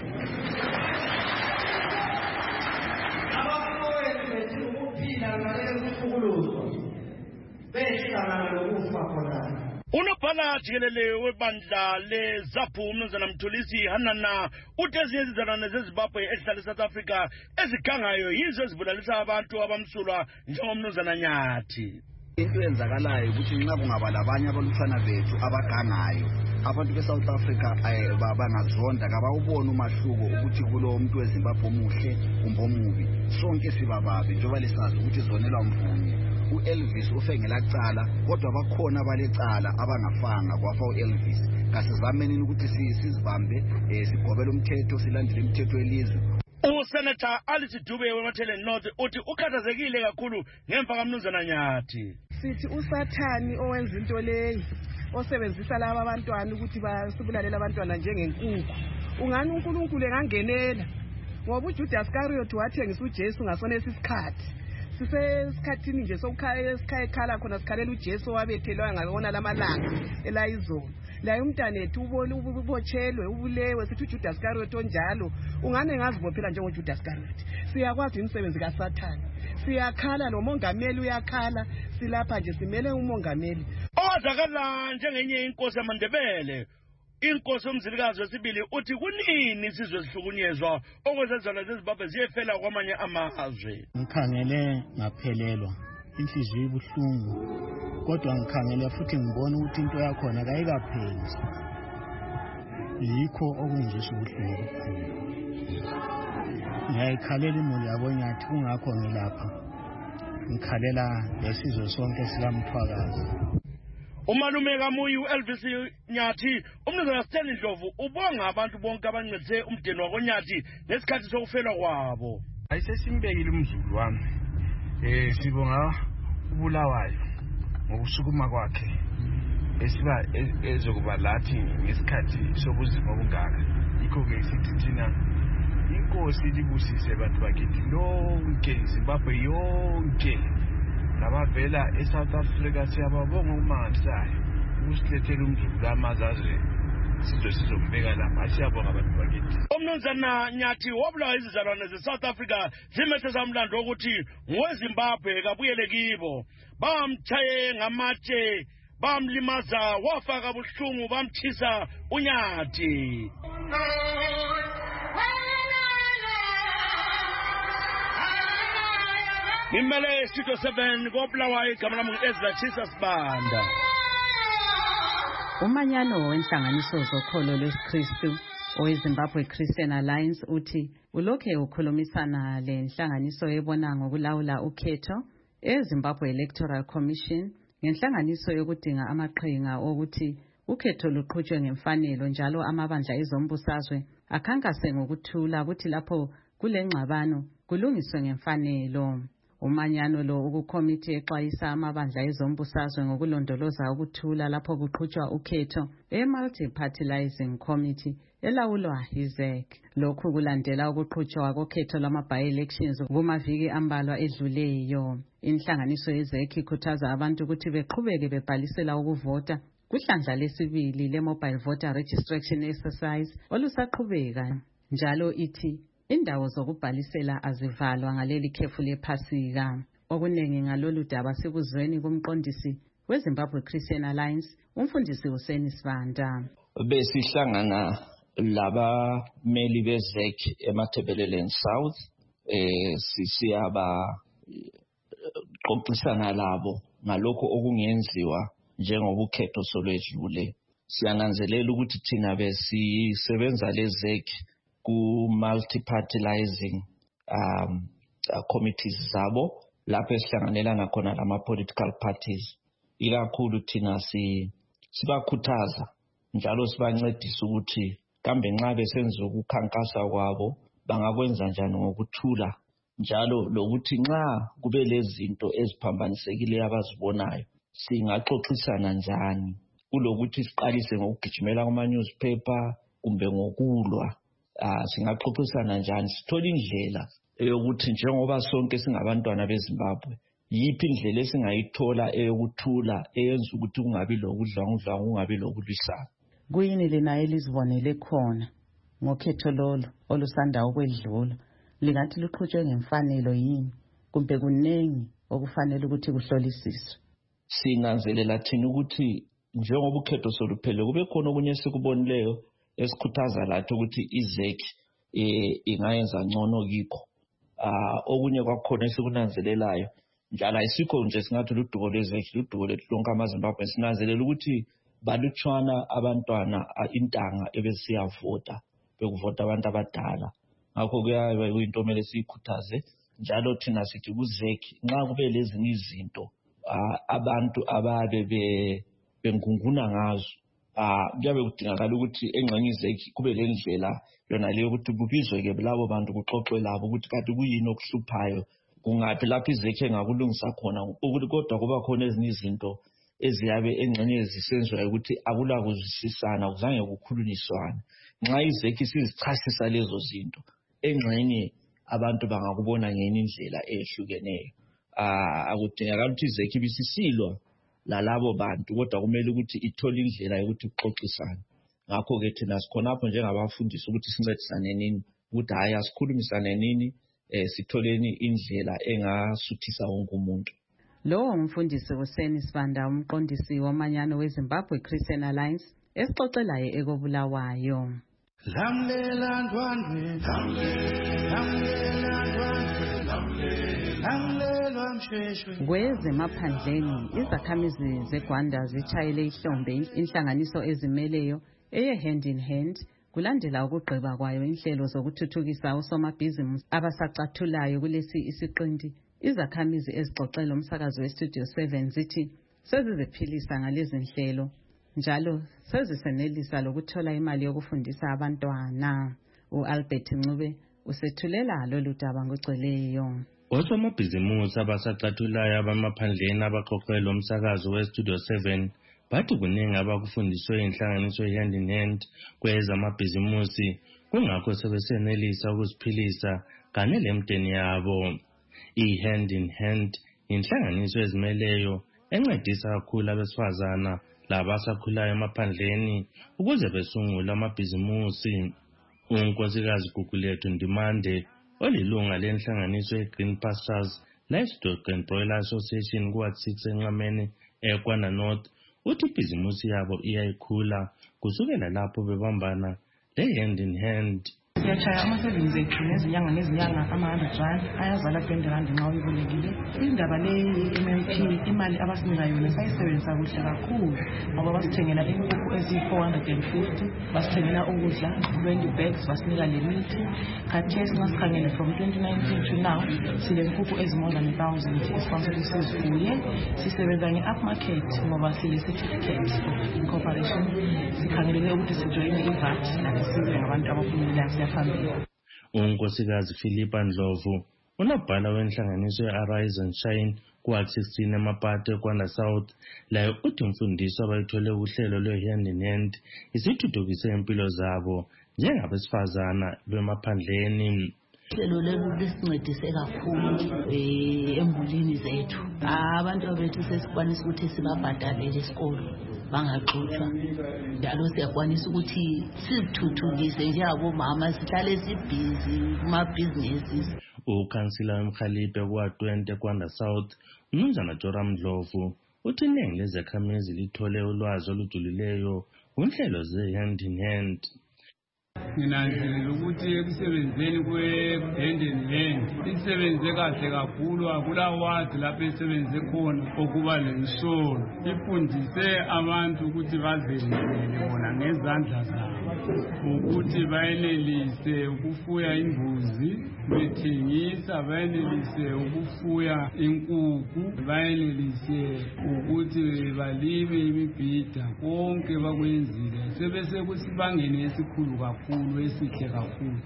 Abafowethu bethi ukuphila ngalelo kuhlukuluzwa behlangana lokufa khonana. Unobhala jikelele webandla leZAPU umnumzana Mthulisi Hanana uthi ezinye izizalwane zeZimbabwe ezihlala eSouth Africa ezikhangayo yizo ezibulalisa abantu abamsulwa njengomnumzana Nyathi. Into yenzakalayo ukuthi nxa kungaba labanye abalutshwana bethu abagangayo abantu beSouth Africa bangazonda kabawubona umahluko ukuthi kulo muntu weZimbabwe omuhle kumbe omubi, sonke sibababe njengoba lesazi ukuthi zonelwa mvunye. U-Elvis ufe ngelacala kodwa bakhona balecala abangafanga kwafa u-Elvis. Kasizamenini ukuthi sizibambe sigobele umthetho silandele imithetho yelizwe. Usenator Alice Dube weMathele North uthi ukhathazekile kakhulu ngemva kaMnumzana Nyathi. Sithi usathani owenza into leyi osebenzisa laba abantwana ukuthi basibulalela abantwana njengenkukhu. Ungani uNkulunkulu engangenela ngoba uJudas Iscariot wathengisa uJesu ngasona isikhathi. sisesikhathini nje sokukhaya khona sikhalela uJesu wabethelwa ngabona lamalanga elayizolo. La umntanethu ubone ubotshelwe ubulewe sithi uJudas Iscariot onjalo ungane ngazibophela njengoJudas Iscariot. Siyakwazi imisebenzi kaSathane. Siyakhala nomongameli uyakhala silapha nje simele umongameli. Owazakala njengenye inkosi yaMandebele. Inkosi yomzilikazi wesibili uthi kunini sizwe sihlukunyezwa okwezezana zeZimbabwe ziyefela kwamanye amazwe. Ngikhangele ngaphelelwa. Inhliziyo ibuhlungu kodwa ngikhangela futhi ngibona ukuthi into yakhona kayikapheli. Yikho okungizwisa ubuhlungu kakhulu. Ngiyayikhalela imuli yabo Nyathi kungakho ngilapha. Ngikhalela lesizwe sonke sikaMthwakazi. Umalume kaMuyi uElvis Nyathi umnumzana Stanley Ndlovu ubonga abantu bonke abancedise umdeni wakoNyathi ngesikhathi sokufelwa kwabo. Ayisesimbekile umzulu wami. Eh sibonga uBulawayo ngokusukuma kwakhe esiba ezokuba lathi ngesikhathi sobuzima obungaka. Yikho ke sithi thina inkosi libusise abantu bakithi lonke Zimbabwe yonke labavela eSouth Africa siyababonga uMangasayo usilethele umzulu amazaze sizwe sizombeka lapha asiyabonga abantu bakithi. Umnumzana Nyathi wabulawa izizalwane zeSouth Africa zimethe zamlando ukuthi ngoweZimbabwe kabuyele kibo bamchaye ngamatshe bamlimaza wafaka buhlungu bamthisa uNyathi. Imele Studio seven koBulawayo igama lami Ezra Chisa Sibanda. Umanyano wenhlanganiso zokholo lweSikristu oweZimbabwe Christian Alliance uthi ulokhe ukhulumisana lenhlanganiso ebona ngokulawula ukhetho eZimbabwe Electoral Commission ngenhlanganiso yokudinga amaqhinga okuthi ukhetho luqhutshwe ngemfanelo njalo amabandla ezombusazwe akhankase ngokuthula ukuthi lapho kulengxabano kulungiswe ngemfanelo. Umanyano lo ukukomiti exwayisa amabandla ezombusazwe ngokulondoloza ukuthula lapho kuqhutshwa ukhetho e-Multi-Partyizing Committee elawulwa yiZ E C. Lokhu kulandela ukuqhutshwa kokhetho lwama-by-elections kumaviki ambalwa edluleyo. Inhlanganiso yeZ E C ikhuthaza abantu ukuthi beqhubeke bebhalisela ukuvota kuhlandla lesibili le-Mobile Voter Registration Exercise olusaqhubeka. Njalo ithi indawo zokubhalisela azivalwa ngaleli khefu lephasika. Okunengi ngalolu daba sikuzweni kumqondisi weZimbabwe Christian Alliance umfundisi uSeni Sibanda. Besihlangana labameli beZ E C eMatabeleland South eh sisiyaba qoqisana labo ngalokho okungenziwa njengobukhetho solwedlule. Siyananzelela ukuthi thina besisebenza leZ E C ku multi-partyizing um uh, committees zabo lapho esihlanganelana khona lama political parties. Ikakhulu thina si sibakhuthaza njalo sibancedisa ukuthi kambe nxa besenza ukukhankasa kwabo bangakwenza njani ngokuthula njalo lokuthi nxa kube lezinto eziphambanisekile abazibonayo singaxoxisana njani kulokuthi siqalise ngokugijimela kuma newspaper kumbe ngokulwa. Ah singaxoxisana njani sithola indlela eyokuthi njengoba sonke singabantwana beZimbabwe yiphi indlela esingayithola eyokuthula eyenza ukuthi kungabi lokudlwangudlwa kungabi lokulwisana. Kuyini lena elizibonele khona ngokhetho lolo olusanda ukwedlula lingathi luqhutshwe ngemfanelo yini kumbe kunengi okufanele ukuthi kuhlolisiswe? Sinanzelela thina ukuthi njengoba ukhetho soluphele kube khona okunye sikubonileyo esikhuthaza lathi ukuthi iZ E C eh ingayenza ngcono kikho. Ah okunye kwakhona esikunanzelelayo njalo ayisikho nje singathi luduko leZ E C luduko lethu lonke amaZimbabwe sinanzelela ukuthi balutshwana abantwana intanga ebesiyavota bekuvota abantu abadala. Ngakho kuyabe kuyinto mele siyikhuthaze njalo thina sithi kuZ E C nxa kube lezinye izinto abantu ababe bengunguna ngazo ah kuyabe kudingakala ukuthi engxenye iZ E C kube lendlela yona leyo ukuthi kubizwe ke labo bantu kuxoxwe labo ukuthi kanti kuyini okuhluphayo kungathi lapho iZ E C engakulungisa khona ukuthi kodwa kuba khona ezinye izinto eziyabe engxenye zisenzwa ukuthi akula kuzwisisana kuzange kukhulunyiswana. Nxa iZ E C sizichasisa lezo zinto engxenye abantu bangakubona ngenye indlela ehlukeneyo. akudingakala ukuthi izekhe ibisisilwa lalabo bantu, kodwa kumele ukuthi ithole indlela yokuthi kuxoxisane. Ngakho-ke thina sikhonapho njengabafundisi ukuthi sincedisane nini, ukuthi hhayi asikhulumisane nini, um sitholeni indlela engasuthisa wonke umuntu. Lowo umfundisi Hussein Sibanda, umqondisi womanyano weZimbabwe Christian Alliance, esixoxelayo ekobulawayo. Lamlela ndwandwe, lamlela ndwandwe, lamlela msheshwe. Kwezemaphandleni, izakhamizi zeGwanda zitshayele ihlombe inhlanganiso ezimeleyo eye hand in hand kulandela ukugqiba kwayo inhlelo zokuthuthukisa osomabhizinisi abasacathulayo kulesi isiqinti. Izakhamizi ezixoxela umsakazo weStudio seven zithi seziziphilisa ngalezi nhlelo njalo sezisenelisa lokuthola imali yokufundisa abantwana. U-Albert Ncube usethulela lolu daba ngogcweleyo. Osomabhizinisi abasacathulayo abamaphandleni abaxoxela umsakazo weStudio seven bathi kuningi abakufundiswe inhlanganiso hand in hand kwezamabhizinisi, kungakho sebesenelisa ukuziphilisa kanye lemndeni yabo. I-hand in hand inhlanganiso ezimeleyo encedisa kakhulu abesifazana labasakhulayo emaphandleni ukuze besungule amabhizinisi. Unkosikazi Gugulethu Ndimande olilunga lenhlanganiso eGreen Pastures Livestock and Broiler Association kuward six enqameni eGwanda North uthi ibhizinisi yabo iyayikhula kusukela lapho bebambana le-hand in hand. Siyatshaya ama-savings ethu nezinyanga nezinyanga ama-hundred rand ayazala twenty rand nxa uyibolekile. Indaba le ye-M M P imali abasinika yona sayisebenzisa kuhle kakhulu ngoba basithengela inkukhu eziyi-four hundred and fifty, basithengela ukudla twenty bags, basinika lemithi. Khathesi nasikhangele from twenty nineteen to now sile nkukhu ezi-more than a thousand esikwanisa ukuthi sizifuye. Sisebenza nge-upmarket ngoba sile certificate of incorporation. Sikhangelele ukuthi sijoyine i-V A T lani sibe ngabantu abaphumelelayo. Unkosikazi Philippa Ndlovu unobhala wenhlanganiso ye-Arise and Shine kuward sixteen emapate eGwanda South layo uthi umfundiso abayithole uhlelo lwe-hand in hand isithuthukise impilo zabo njengabesifazana lwemaphandleni. Uhlelo lolu lisincedise kakhulu embulini zethu. Abantu abethu sesikwanisa ukuthi sibabhadalele esikolo bangaxutshwa, njalo siyakwanisa ukuthi sizithuthukise njengabomama sihlale sibhizi kumabhizinisi. Ukhansila wemkhaliphe kuward twenty eGwanda South uMnumzana Joram Ndlovu uthi iningi lezakhamizi lithole ulwazi olujulileyo kunhlelo ze-hand in hand. Nginanzelela ukuthi ekusebenzeni kwe-hand in hand isebenze kahle kakhulu, akulawazi lapho esebenze khona okuba lensolo. Ifundise abantu ukuthi bazenzele bona ngezandla zabo ukuthi bayenelise ukufuya imbuzi bethengisa, bayenelise ukufuya inkukhu, bayenelise ukuthi balime imibhida, konke bakwenzile sebese kusibangene esikhulu kakhulu esihle kakhulu.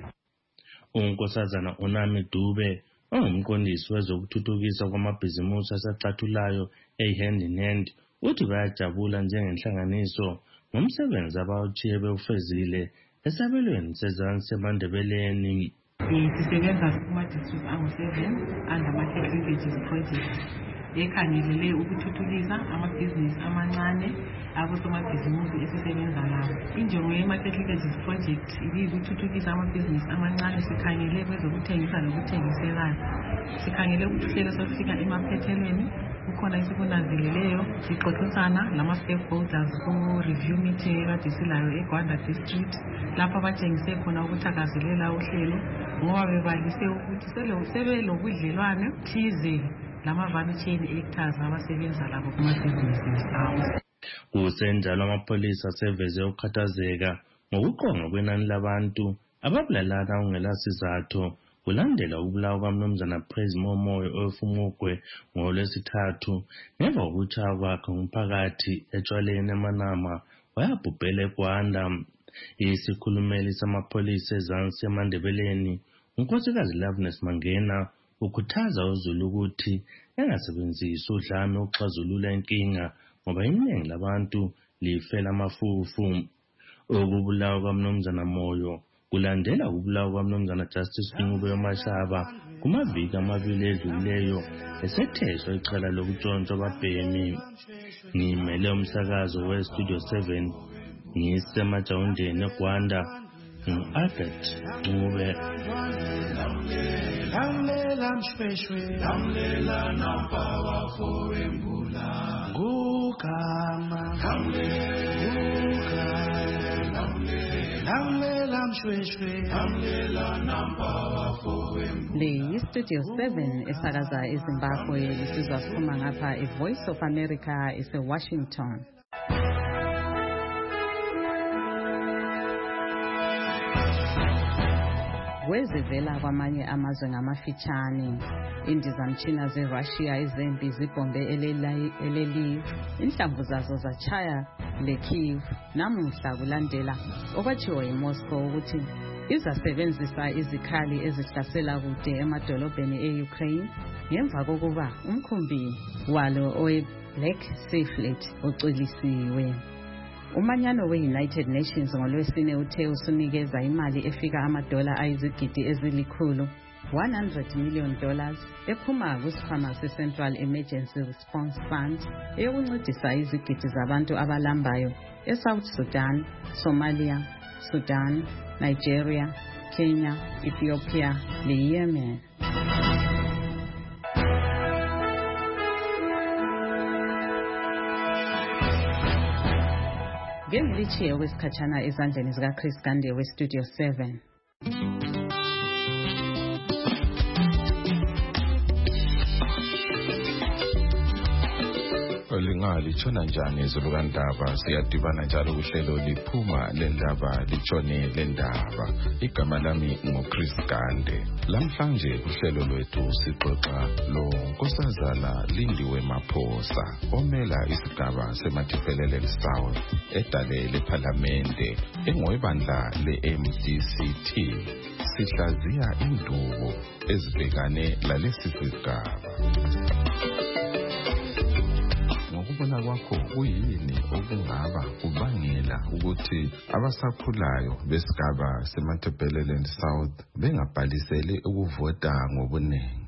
Unkosazana Onami Dube ongumqondisi wezokuthuthukisa kwamabhizinisi asacathulayo e-hand in hand uthi bayajabula njengenhlanganiso ngomsebenzi abawuchiye bewufezile esabelweni sezansi eMandebeleni. Sisebenza kuma-district angu-seven under-market linkages project ekhangelele ukuthuthukisa amabhizinisi amancane abosomabhizinisi esisebenza nabo. Injongo ye-market linkages project ibiyikuthuthukisa amabhizinisi amancane. Sikhangele kwezokuthengisa nokuthengiselayo, sikhangele ukuthi uhlelo sofika emaphethelweni. Kukhona esikunanzeleleyo sixoxisana lama-stakeholders ku-review meeting ekade silayo eGwanda district lapho abatshengise khona ukuthakazelela uhlelo ngoba bebalise ukuthi sebelobudlelwane thize lama-value chain actors abasebenza labo kuma-businesses abo. Kusenjalo amapholisa aseveze ukukhathazeka ngokuqonga kwenani labantu ababulalana okungelasizathu kulandela ukubulawa kwaMnumzana Praise Momoyo oFumugwe ngoLwesithathu ngemva kokutshaya kwakhe ngumphakathi etshwaleni eManama wayabhubhela eGwanda. Isikhulumeli samapholisa ezansi eMandebeleni unkosikazi Loveness Mangena ukhuthaza uZulu ukuthi engasebenzisi udlame ukuxazulula inkinga ngoba iningi labantu lifela amafufu. Ukubulawa kwaMnumzana Moyo kulandela ukubulawa kwamnumzana Justice Ncube Mashaba kumaviki amabili edlulileyo esetheshwa icala lokutshontshwa kwabhemi. Ngimele umsakazo we-Studio seven ngisemajawundeni eGwanda, ngu-Albert Ncube. Lamlela mshweshwe, lamlela nampawa foembula, ngugama, lamlela mshweshwe, lamlela nampawa foembula. Le yi-Studio seven esakaza eZimbabwe, isizwa siphuma ngapha i-Voice of America ise-Washington. Wezivela kwamanye amazwe ngamafitshane, indizamtshina ze-Russia ezempi zibhombe ele-Lviv, inhlamvu zazo zachaya le-Kyiv. Namuhla kulandela okwatshiwo yi-Moscow ukuthi izasebenzisa izikhali ezihlasela kude emadolobheni e-Ukraine ngemva kokuba umkhumbi walo owe-Black Sea Fleet ucwilisiwe. Umanyano we-United Nations ngolwesine uthe usunikeza imali efika amadola ayizigidi ezilikhulu one hundred million dollars ephuma kusikhwama se-Central Emergency Response Fund eyokuncedisa izigidi zabantu abalambayo eSouth Sudan, Somalia, Sudan, Nigeria, Kenya, Ethiopia le-Yemen. Ngelichiye wesikhatshana ezandleni zikaChris Gande we-Studio seven. Lingali chona njani izulu kandaba siyadibana njalo kuhlelo liphuma lendaba litshone lendaba. Igama lami nguChris Gande. Lamhlanje kuhlelo lwethu sixoxa lo Nkosazana Lindiwe Maphosa omela isigaba seMathiphelele South edale leParlamente engoyibandla le-M D C T. Sihlaziya indubo ezibhekane lalesi sigaba. Ngokubona kwakho kuyini okungaba kubangela ukuthi abasakhulayo besigaba seMathiphelele South bengabhaliseli ukuvota ngobuningi?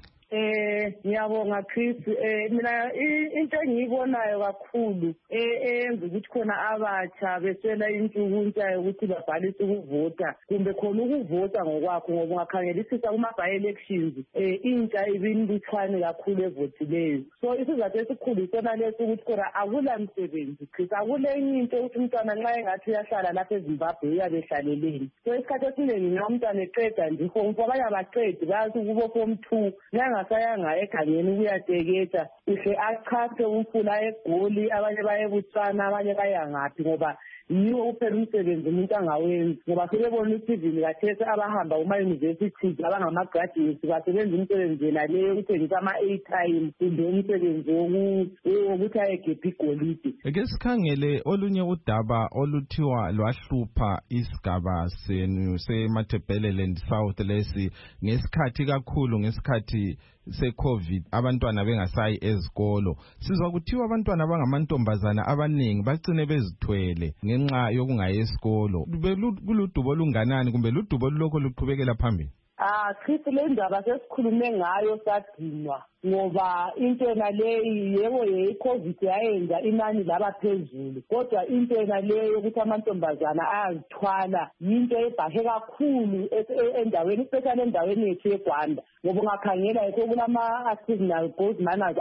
Eh ngiyabonga Chris, eh mina into engiyibonayo kakhulu eyenza ukuthi khona abatsha besela intshukuntsha ukuthi babhalise ukuvota kumbe khona ukuvota ngokwakho, ngoba ungakhangelisisa kuma-by-elections eh intsha ibinilutshwane kakhulu evotileyo. So isizathu esikhulu isona lesi ukuthi khona akula msebenzi Chris, akulenye into ukuthi umntwana nxa engathi uyahlala lapha eZimbabwe uyabe ehlaleleni. So isikhathi esiningi nxa umntwana eqeda nje form four abanye abaqedi bayathi kubo form two sayanga egangeni kuyateketa uhle achaphe umfula eGoli, abanye baye eButswana, abanye baya ngaphi, ngoba yiwo kuphela umsebenzi umuntu angawenzi, ngoba sebebona ukuthi even kathesi abahamba kuma-universities abangama-graduates basebenza umsebenzi yena leyo ukuthengisa ama-airtime kumbe umsebenzi wokuthi ayegebha igolide. Ake sikhangele olunye udaba oluthiwa lwahlupha isigaba senu seMathiphelele South lesi ngesikhathi kakhulu ngesikhathi se-COVID abantwana bengasayi ezikolo. Sizwa kuthiwa abantwana abangamantombazana abaningi bagcine bezithwele ngenxa yokungayi esikolo. Kuludubo olunganani kumbe ludubo olulokho luqhubekela phambili? Ah, Chris, le ndaba sesikhulume ngayo sadinwa ngoba into yena leyi yebo ye-COVID yayenza inani laba phezulu, kodwa into yena leyo ukuthi amantombazana ayazithwala yinto ebhahe kakhulu endaweni, especially endaweni yethu eGwanda, ngoba ungakhangela yikho kulama-artisanal gold miners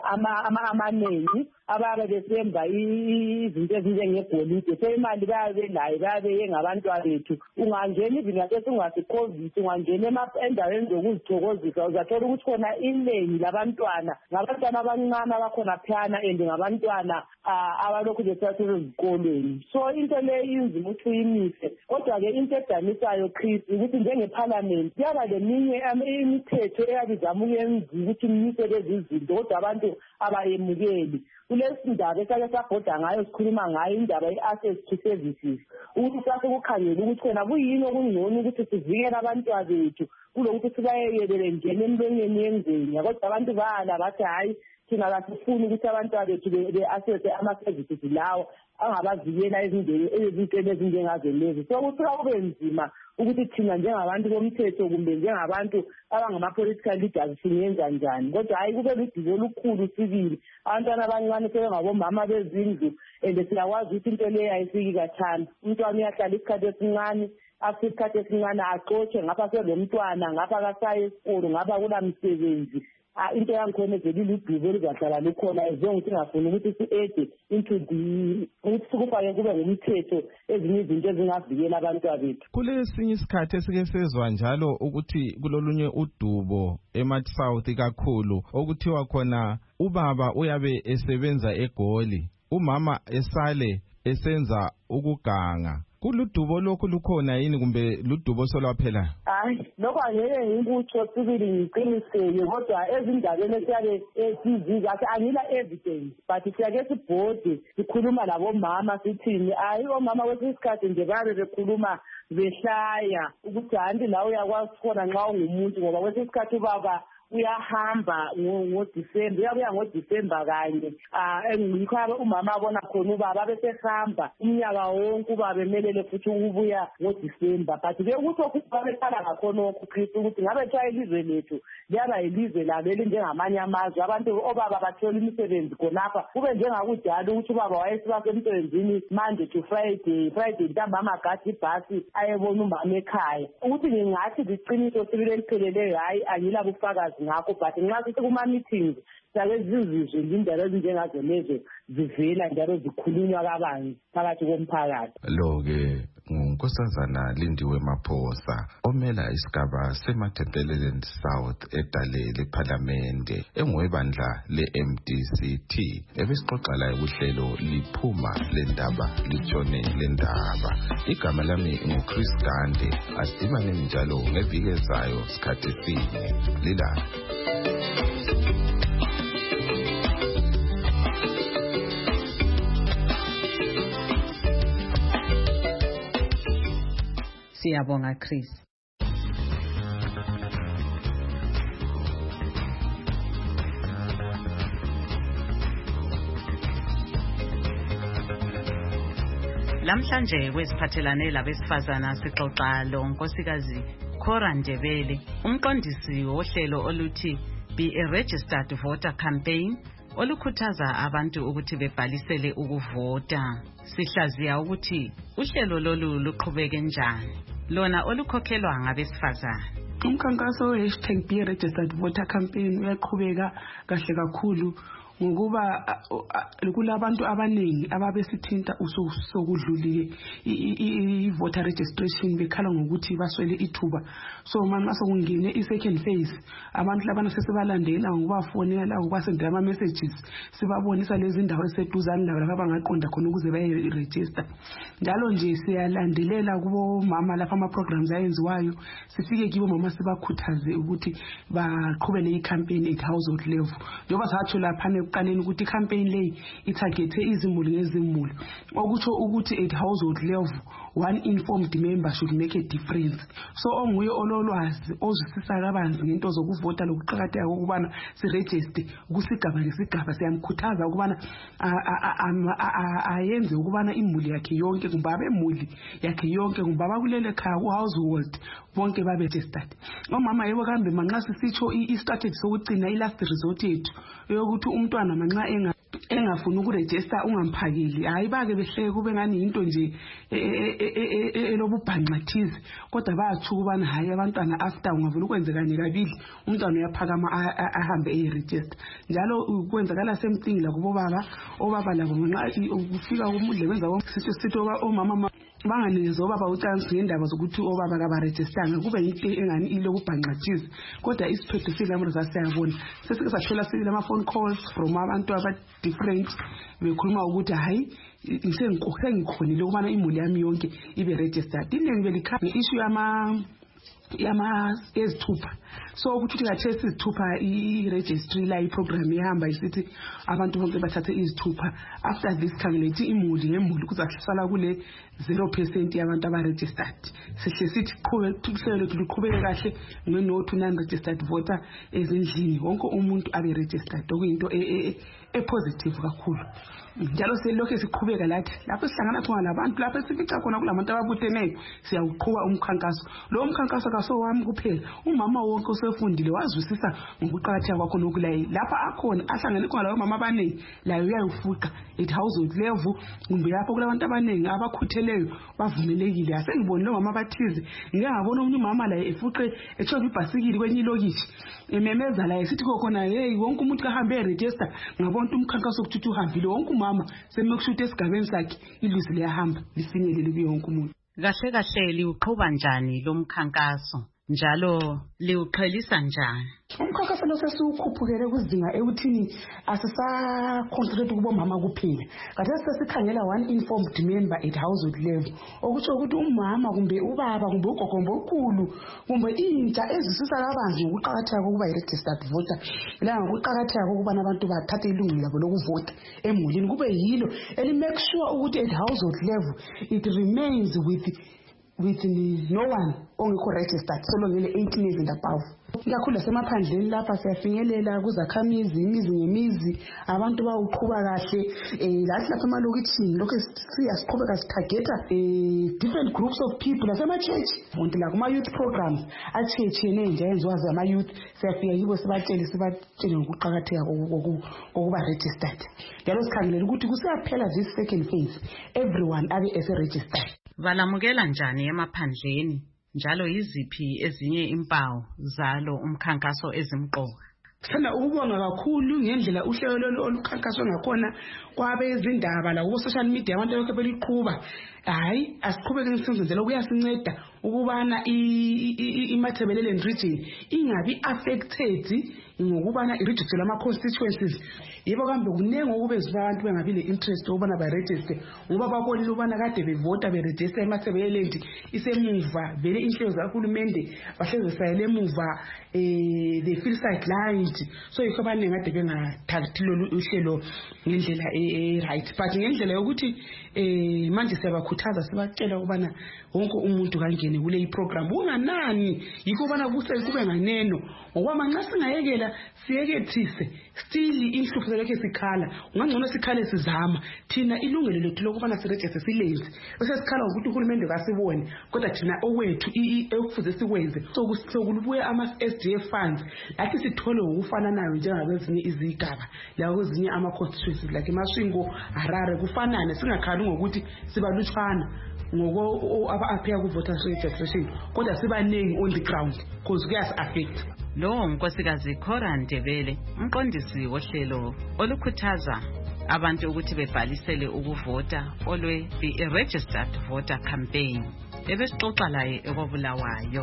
amanengi ababe besemba izinto ezinjengegolide. So imali bayabe belayo, bayabe bengabantwana bethu. Ungangena even ngasethi ungasi-COVID, ungangena endaweni zokuzithokozisa uzathola ukuthi khona iningi labantwana ngabantwana abancane abakhona phiyana and ngabantwana abalokhu besasele ezikolweni. So into leyo inzima ukuthi uyimise, kodwa-ke into edanisayo Chris ukuthi njengeParliament kuyaba leminye imithetho eyabe izama ukuyenziwa ukuthi imise lezi zinto, kodwa abantu abayemukeli. Kulesi ndaba esake sabhoda ngayo sikhuluma ngayo indaba ye-access to services, ukuthi sase kukhangela ukuthi khona kuyini okungcono ukuthi sivikele abantwana bethu kulokuthi sibayekele njeni emlonyeni yengzenya, kodwa abantu bala bathi hayi thina kasifuni ukuthi abantwana bethu be-access ama-services lawo angabavikela ezindeni ezintweni ezinjengazo lezi. So kusuka kube nzima ukuthi thina njengabantu bomthetho kumbe njengabantu abangama-political leaders singenza njani. Kodwa hayi kube ludubo olukhulu sibili. Abantwana abancane sebengabomama bezindlu and siyakwazi ukuthi into leyo ayifiki kathana. Umntwana uyahlala isikhathi esincane, after isikhathi esincane axotshe ngapha selomntwana, ngapha kasaye esikolo, ngapha kula msebenzi. Into yangikhona vele ludubo oluzahlala lukhona ezonke ukuthi ngafuni ukuthi si-ede into the ukuthi sikufake kube ngumthetho ezinye izinto ezingavikela abantwana bethu. Kulesinye isikhathi esike sezwa njalo ukuthi kulolunye udubo eMathi South kakhulu okuthiwa khona ubaba uyabe esebenza eGoli, umama esale esenza ukuganga. Kuludubo lokhu lukhona yini kumbe ludubo solwaphela? Hayi, lokho angeke ngikutsho sibili ngiqiniseke, kodwa ezindabeni esiyabe esiziza angila evidence, but siyake sibhode sikhuluma labomama sithini, hayi omama kwesinye isikhathi nje babe bekhuluma behlaya ukuthi hanti la uyakwazi khona nxa ungumuntu, ngoba kwesinye isikhathi ubaba uyahamba ngoDisemba, uyabuya ngoDisemba kanye. Ngikho umama abona khona ubaba besehamba umnyaka wonke ubaba emelele futhi ukubuya ngoDisemba. But-ke ukuthi ukuthi babeqala ngakhona okuKristu ukuthi ngabe kuthiwa ilizwe lethu liyaba yilizwe lalo elinjengamanye amazwe, abantu obaba bathola imisebenzi khonapha kube njengakudala ukuthi ubaba wayesiba semsebenzini Monday to Friday, Friday ntambama agadi ibhasi ayebona umama ekhaya. Ukuthi ngingathi liqiniso sibile lipheleleyo, hayi angila bufakazi ngakho, but nxa sithi kuma-meetings sake zizizwe izindaba ezinjengazo lezo zivela njalo zikhulunywa kabanzi phakathi komphakathi. Lo-ke ngunkosazana Lindiwe Maphosa omela isigaba seMatabeleland South edale lephalamende engowebandla le-M D C T. Ebesixoxa laye kuhlelo liphuma lendaba litshone lendaba. Igama lami nguChris Gande. Asidibane njalo ngeviki ezayo sikhathi sinye. Lila. Siyabonga Chris. Lamhlanje kwesiphathelane labesifazana sixoxa lo nkosikazi Cora Ndebele, umqondisi wohlelo oluthi Be a Registered Voter Campaign olukhuthaza abantu ukuthi bebhalisele ukuvota. Sihlaziya ukuthi uhlelo lolu luqhubeke njani, lona olukhokhelwa ngabesifazana. Umkhankaso we hashtag Be a Registered Voter Campaign uyaqhubeka kahle kakhulu ngokuba kulabantu abaningi ababesithinta usokudlulile i-voter registration bekhala ngokuthi baswele ithuba. So manje sokungene i-second phase, abantu labana sesibalandela ngokubafonela ukubasendela ama-messages, sibabonisa lezi ndawo eseduzane labo lapha bangaqonda khona ukuze baye-register. Njalo nje siyalandelela kubo mama lapha ama-programs ayenziwayo, sifike kibo mama sibakhuthaze ukuthi baqhubele i-campaign at household level. Njengoba satsho laphana ekuqaleni ukuthi i-campaign leyi ithagethe izimuli ngezimuli, okutsho ukuthi at household level one informed member should make a difference. So onguye ololwazi ozwisisa kabanzi ngento zokuvota lokuqhakatheka kokubana siregister kusigaba lesigaba, siyamkhuthaza ukubana ayenze ukubana imuli yakhe yonke kumbe abemuli yakhe yonke kumbe abakulele khaya ku-household bonke babe registered. Omama yebo kambe manxa sisitsho i-strategy sokucina i-last resort yethu yokuthi umntwana manxa enga engafuni ukuregister ungamphakeli, hayi bake behleke kube ngani into nje elobubhanqathize, kodwa bayatsho ukubana hayi abantwana after ungavula ukwenze kanye kabili umntwana uyaphakama ahambe eyiregister. Njalo kwenzakala same thing la kubo baba, obaba labo nxa ufika kumudle kwenza sithi sithi omama banganikezwa obaba uchance ngendaba zokuthi obaba kabarejistanga kube into engani ilokubhanqathize, kodwa isiphetho silamro zasiyabona. Sesike sathola sibile ama-phone calls from abantu aba different bekhuluma ukuthi hayi sengikhonile ukubana imuli yami yonke ibe registered. Iningi belikhala nge-issue yama yama ezithupha so ukuthi ngathi sizithupha i-registry la i-program ihamba isithi abantu bonke bathathe izithupha after this khangeleti imuli ngemuli kuzahlala kule zero percent yabantu aba-registered sihle sithi uhlelo lethu luqhubeke kahle ngenothi non-registered voter ezindlini wonke umuntu abe-registered okuyinto e-positive kakhulu njalo selokhu siqhubeka lathi lapho sihlangana khona labantu lapho sifica khona kulabantu ababutheneyo siyawuqhuba umkhankaso lo mkhankaso kaso wami kuphela umama wonke osefundile wazwisisa ngokuqakatheka kwakho nokulayi lapha akhona ahlangane khona lawo mama abaningi layo uyayufuqa at household level kumbe lapho kulabantu abaningi abakhutheleyo bavumelekile asengiboni lo mama bathize ngeke ngabona umuntu umama la efuqe ethola ibhasikili kwenye ilokishi ememeza la esithi khona hey wonke umuntu kahambe eregister ngabona umkhankaso ukuthi uhambile wonke umama semekushuthi esigabeni sakhe ilizwi liyahamba lifinyelele kuye wonke umuntu. Kahle kahle liuqhuba njani lo mkhankaso njalo liuqhelisa njani? Umkhankaso lo sesiukhuphukele kuzinga ekuthini asisa-concentrate kubo mama kuphela kade sesikhangela one informed member at household level okutsho ukuthi umama kumbe ubaba kumbe ugogombe ukhulu kumbe intsha ezisisa kabanzi ngokuqakatheka kokuba i-registered voter la ngokuqakatheka kokuba abantu bathathe ilungelo labo lokuvota emulini kube yilo eli-make sure ukuthi at household level it remains with with no one ongekho registered so long ele eighteen years and above. Kakhulu lasemaphandleni lapha siyafinyelela kuzakhamizi imizi ngemizi abantu bawuqhuba kahle eh lathi lapha emalokishini lokho siyasiqhubeka sitargeta eh different groups of people lasema-church wonke la kuma-youth programs atshiyetshiyene nje ayenziwa zama-youth siyafika yibo sibatshele sibatshele ngokuqakatheka kokuba registered njalo sikhangelela ukuthi kusiyaphela this second phase everyone abe ese-registered. Balamukela njani emaphandleni njalo yiziphi ezinye impawu zalo umkhankaso ezimqoka? Sithanda ukubonga kakhulu ngendlela uhlelo olukhankaswe ngakhona kwabezindaba la ku-social media abantu lokho beliqhuba hayi asiqhubeke ngisenzela kuyasinceda ukubana iMatabeleland region ingabi affected ngokubana i-register lama-constituencies yibo kambe kunenge okubeziba abantu bengabi le-interest ukubana baregister ngoba babonile ukubana kade bevota beregister eMatabeleland isemuva vele inhlelo zikahulumende bahleze sayele emuva um they feel sidelined so yikho abaningi kade bengathathi lolu uhlelo ngendlela e-right but ngendlela yokuthi um manje siyabakhuthaza sibatshela ukubana wonke umuntu kangene kule iprogram unganani yikho ubana kuse kube nganeno ngoba nxa singayekela siyekethise still inhlupho lokho sikhala ungangcono sikhale sizama thina ilungelo lethu lokubana siregister silenzi bese sikhala ukuthi uhulumende kasibone kodwa thina owethu ekufuze sikwenze sokulubuye ama-S D F funds lathi sithole ukufananayo njengabezinye izigaba la kwezinye ama-constituencies like eMasvingo Harare kufanane singakhali ngokuthi sibalutshwana ngoko aba-appear ku-voters registration kodwa sibaningi on the ground because kuyasi-affect. Lo nkosikazi Cora Ndebele umqondisi wohlelo olukhuthaza abantu ukuthi bebhalisele ukuvota olwe the registered voter campaign ebesixoxa laye ekobulawayo.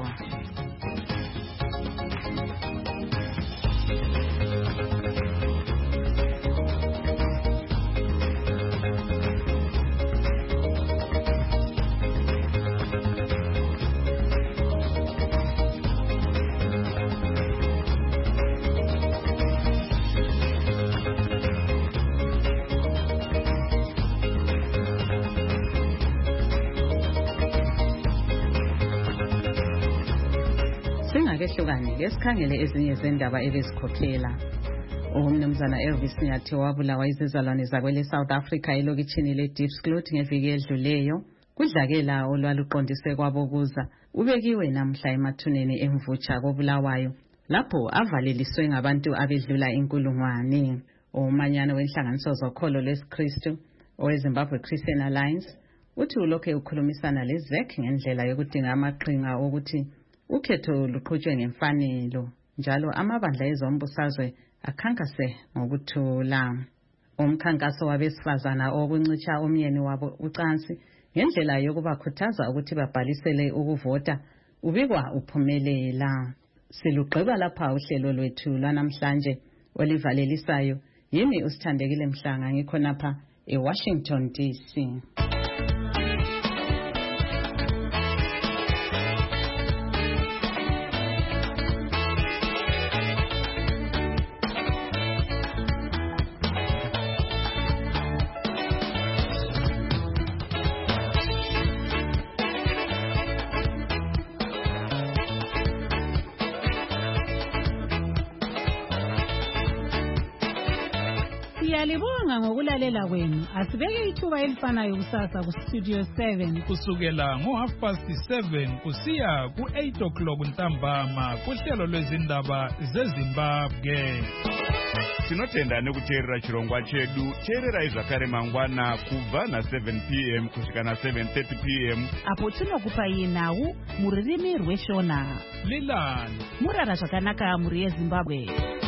Singakehlukani lesikhangele ezinye zendaba ebezikhokhela. Umnumzana Elvis Nyathi wabulawa izizalwane zakwele South Africa elokitshini le Diepsloot ngeviki edluleyo. Kudlakela olwaluqondiswe kwabokuza ubekiwe namhla emathuneni emvutsha kobulawayo lapho avaleliswe ngabantu abedlula inkulungwane. Umanyano wenhlanganiso zokholo lwesikristu oweZimbabwe Christian Alliance uthi ulokhe ukhulumisana leZ E C ngendlela yokudinga amaqhinga ukuthi ukhetho luqhutshwe ngemfanelo njalo amabandla ezombusazwe akhankase ngokuthula. Umkhankaso wabesifazana okuncitsha umyeni wabo ucansi ngendlela yokubakhuthaza ukuthi babhalisele ukuvota ubikwa uphumelela. Silugqiba lapha uhlelo lwethu lwanamhlanje olivalelisayo yimi uSithandekile Mhlanga ngikhonapha eWashington D C. Siyalibonga ngokulalela kwenu. Asibeke ithuba elifanayo kusasa kustudio seven. Kusukela ngo half past seven kusiya ku eight o'clock ntambama kuhlelo lwezindaba zeZimbabwe. Tinotenda nekuteerera chirongwa chedu. Teererai zvakare mangwana kubva na seven p m kusvika na seven thirty p m apo tinokupa yenhau mururimi rweshona. Lilani murara zvakanaka muri yeZimbabwe.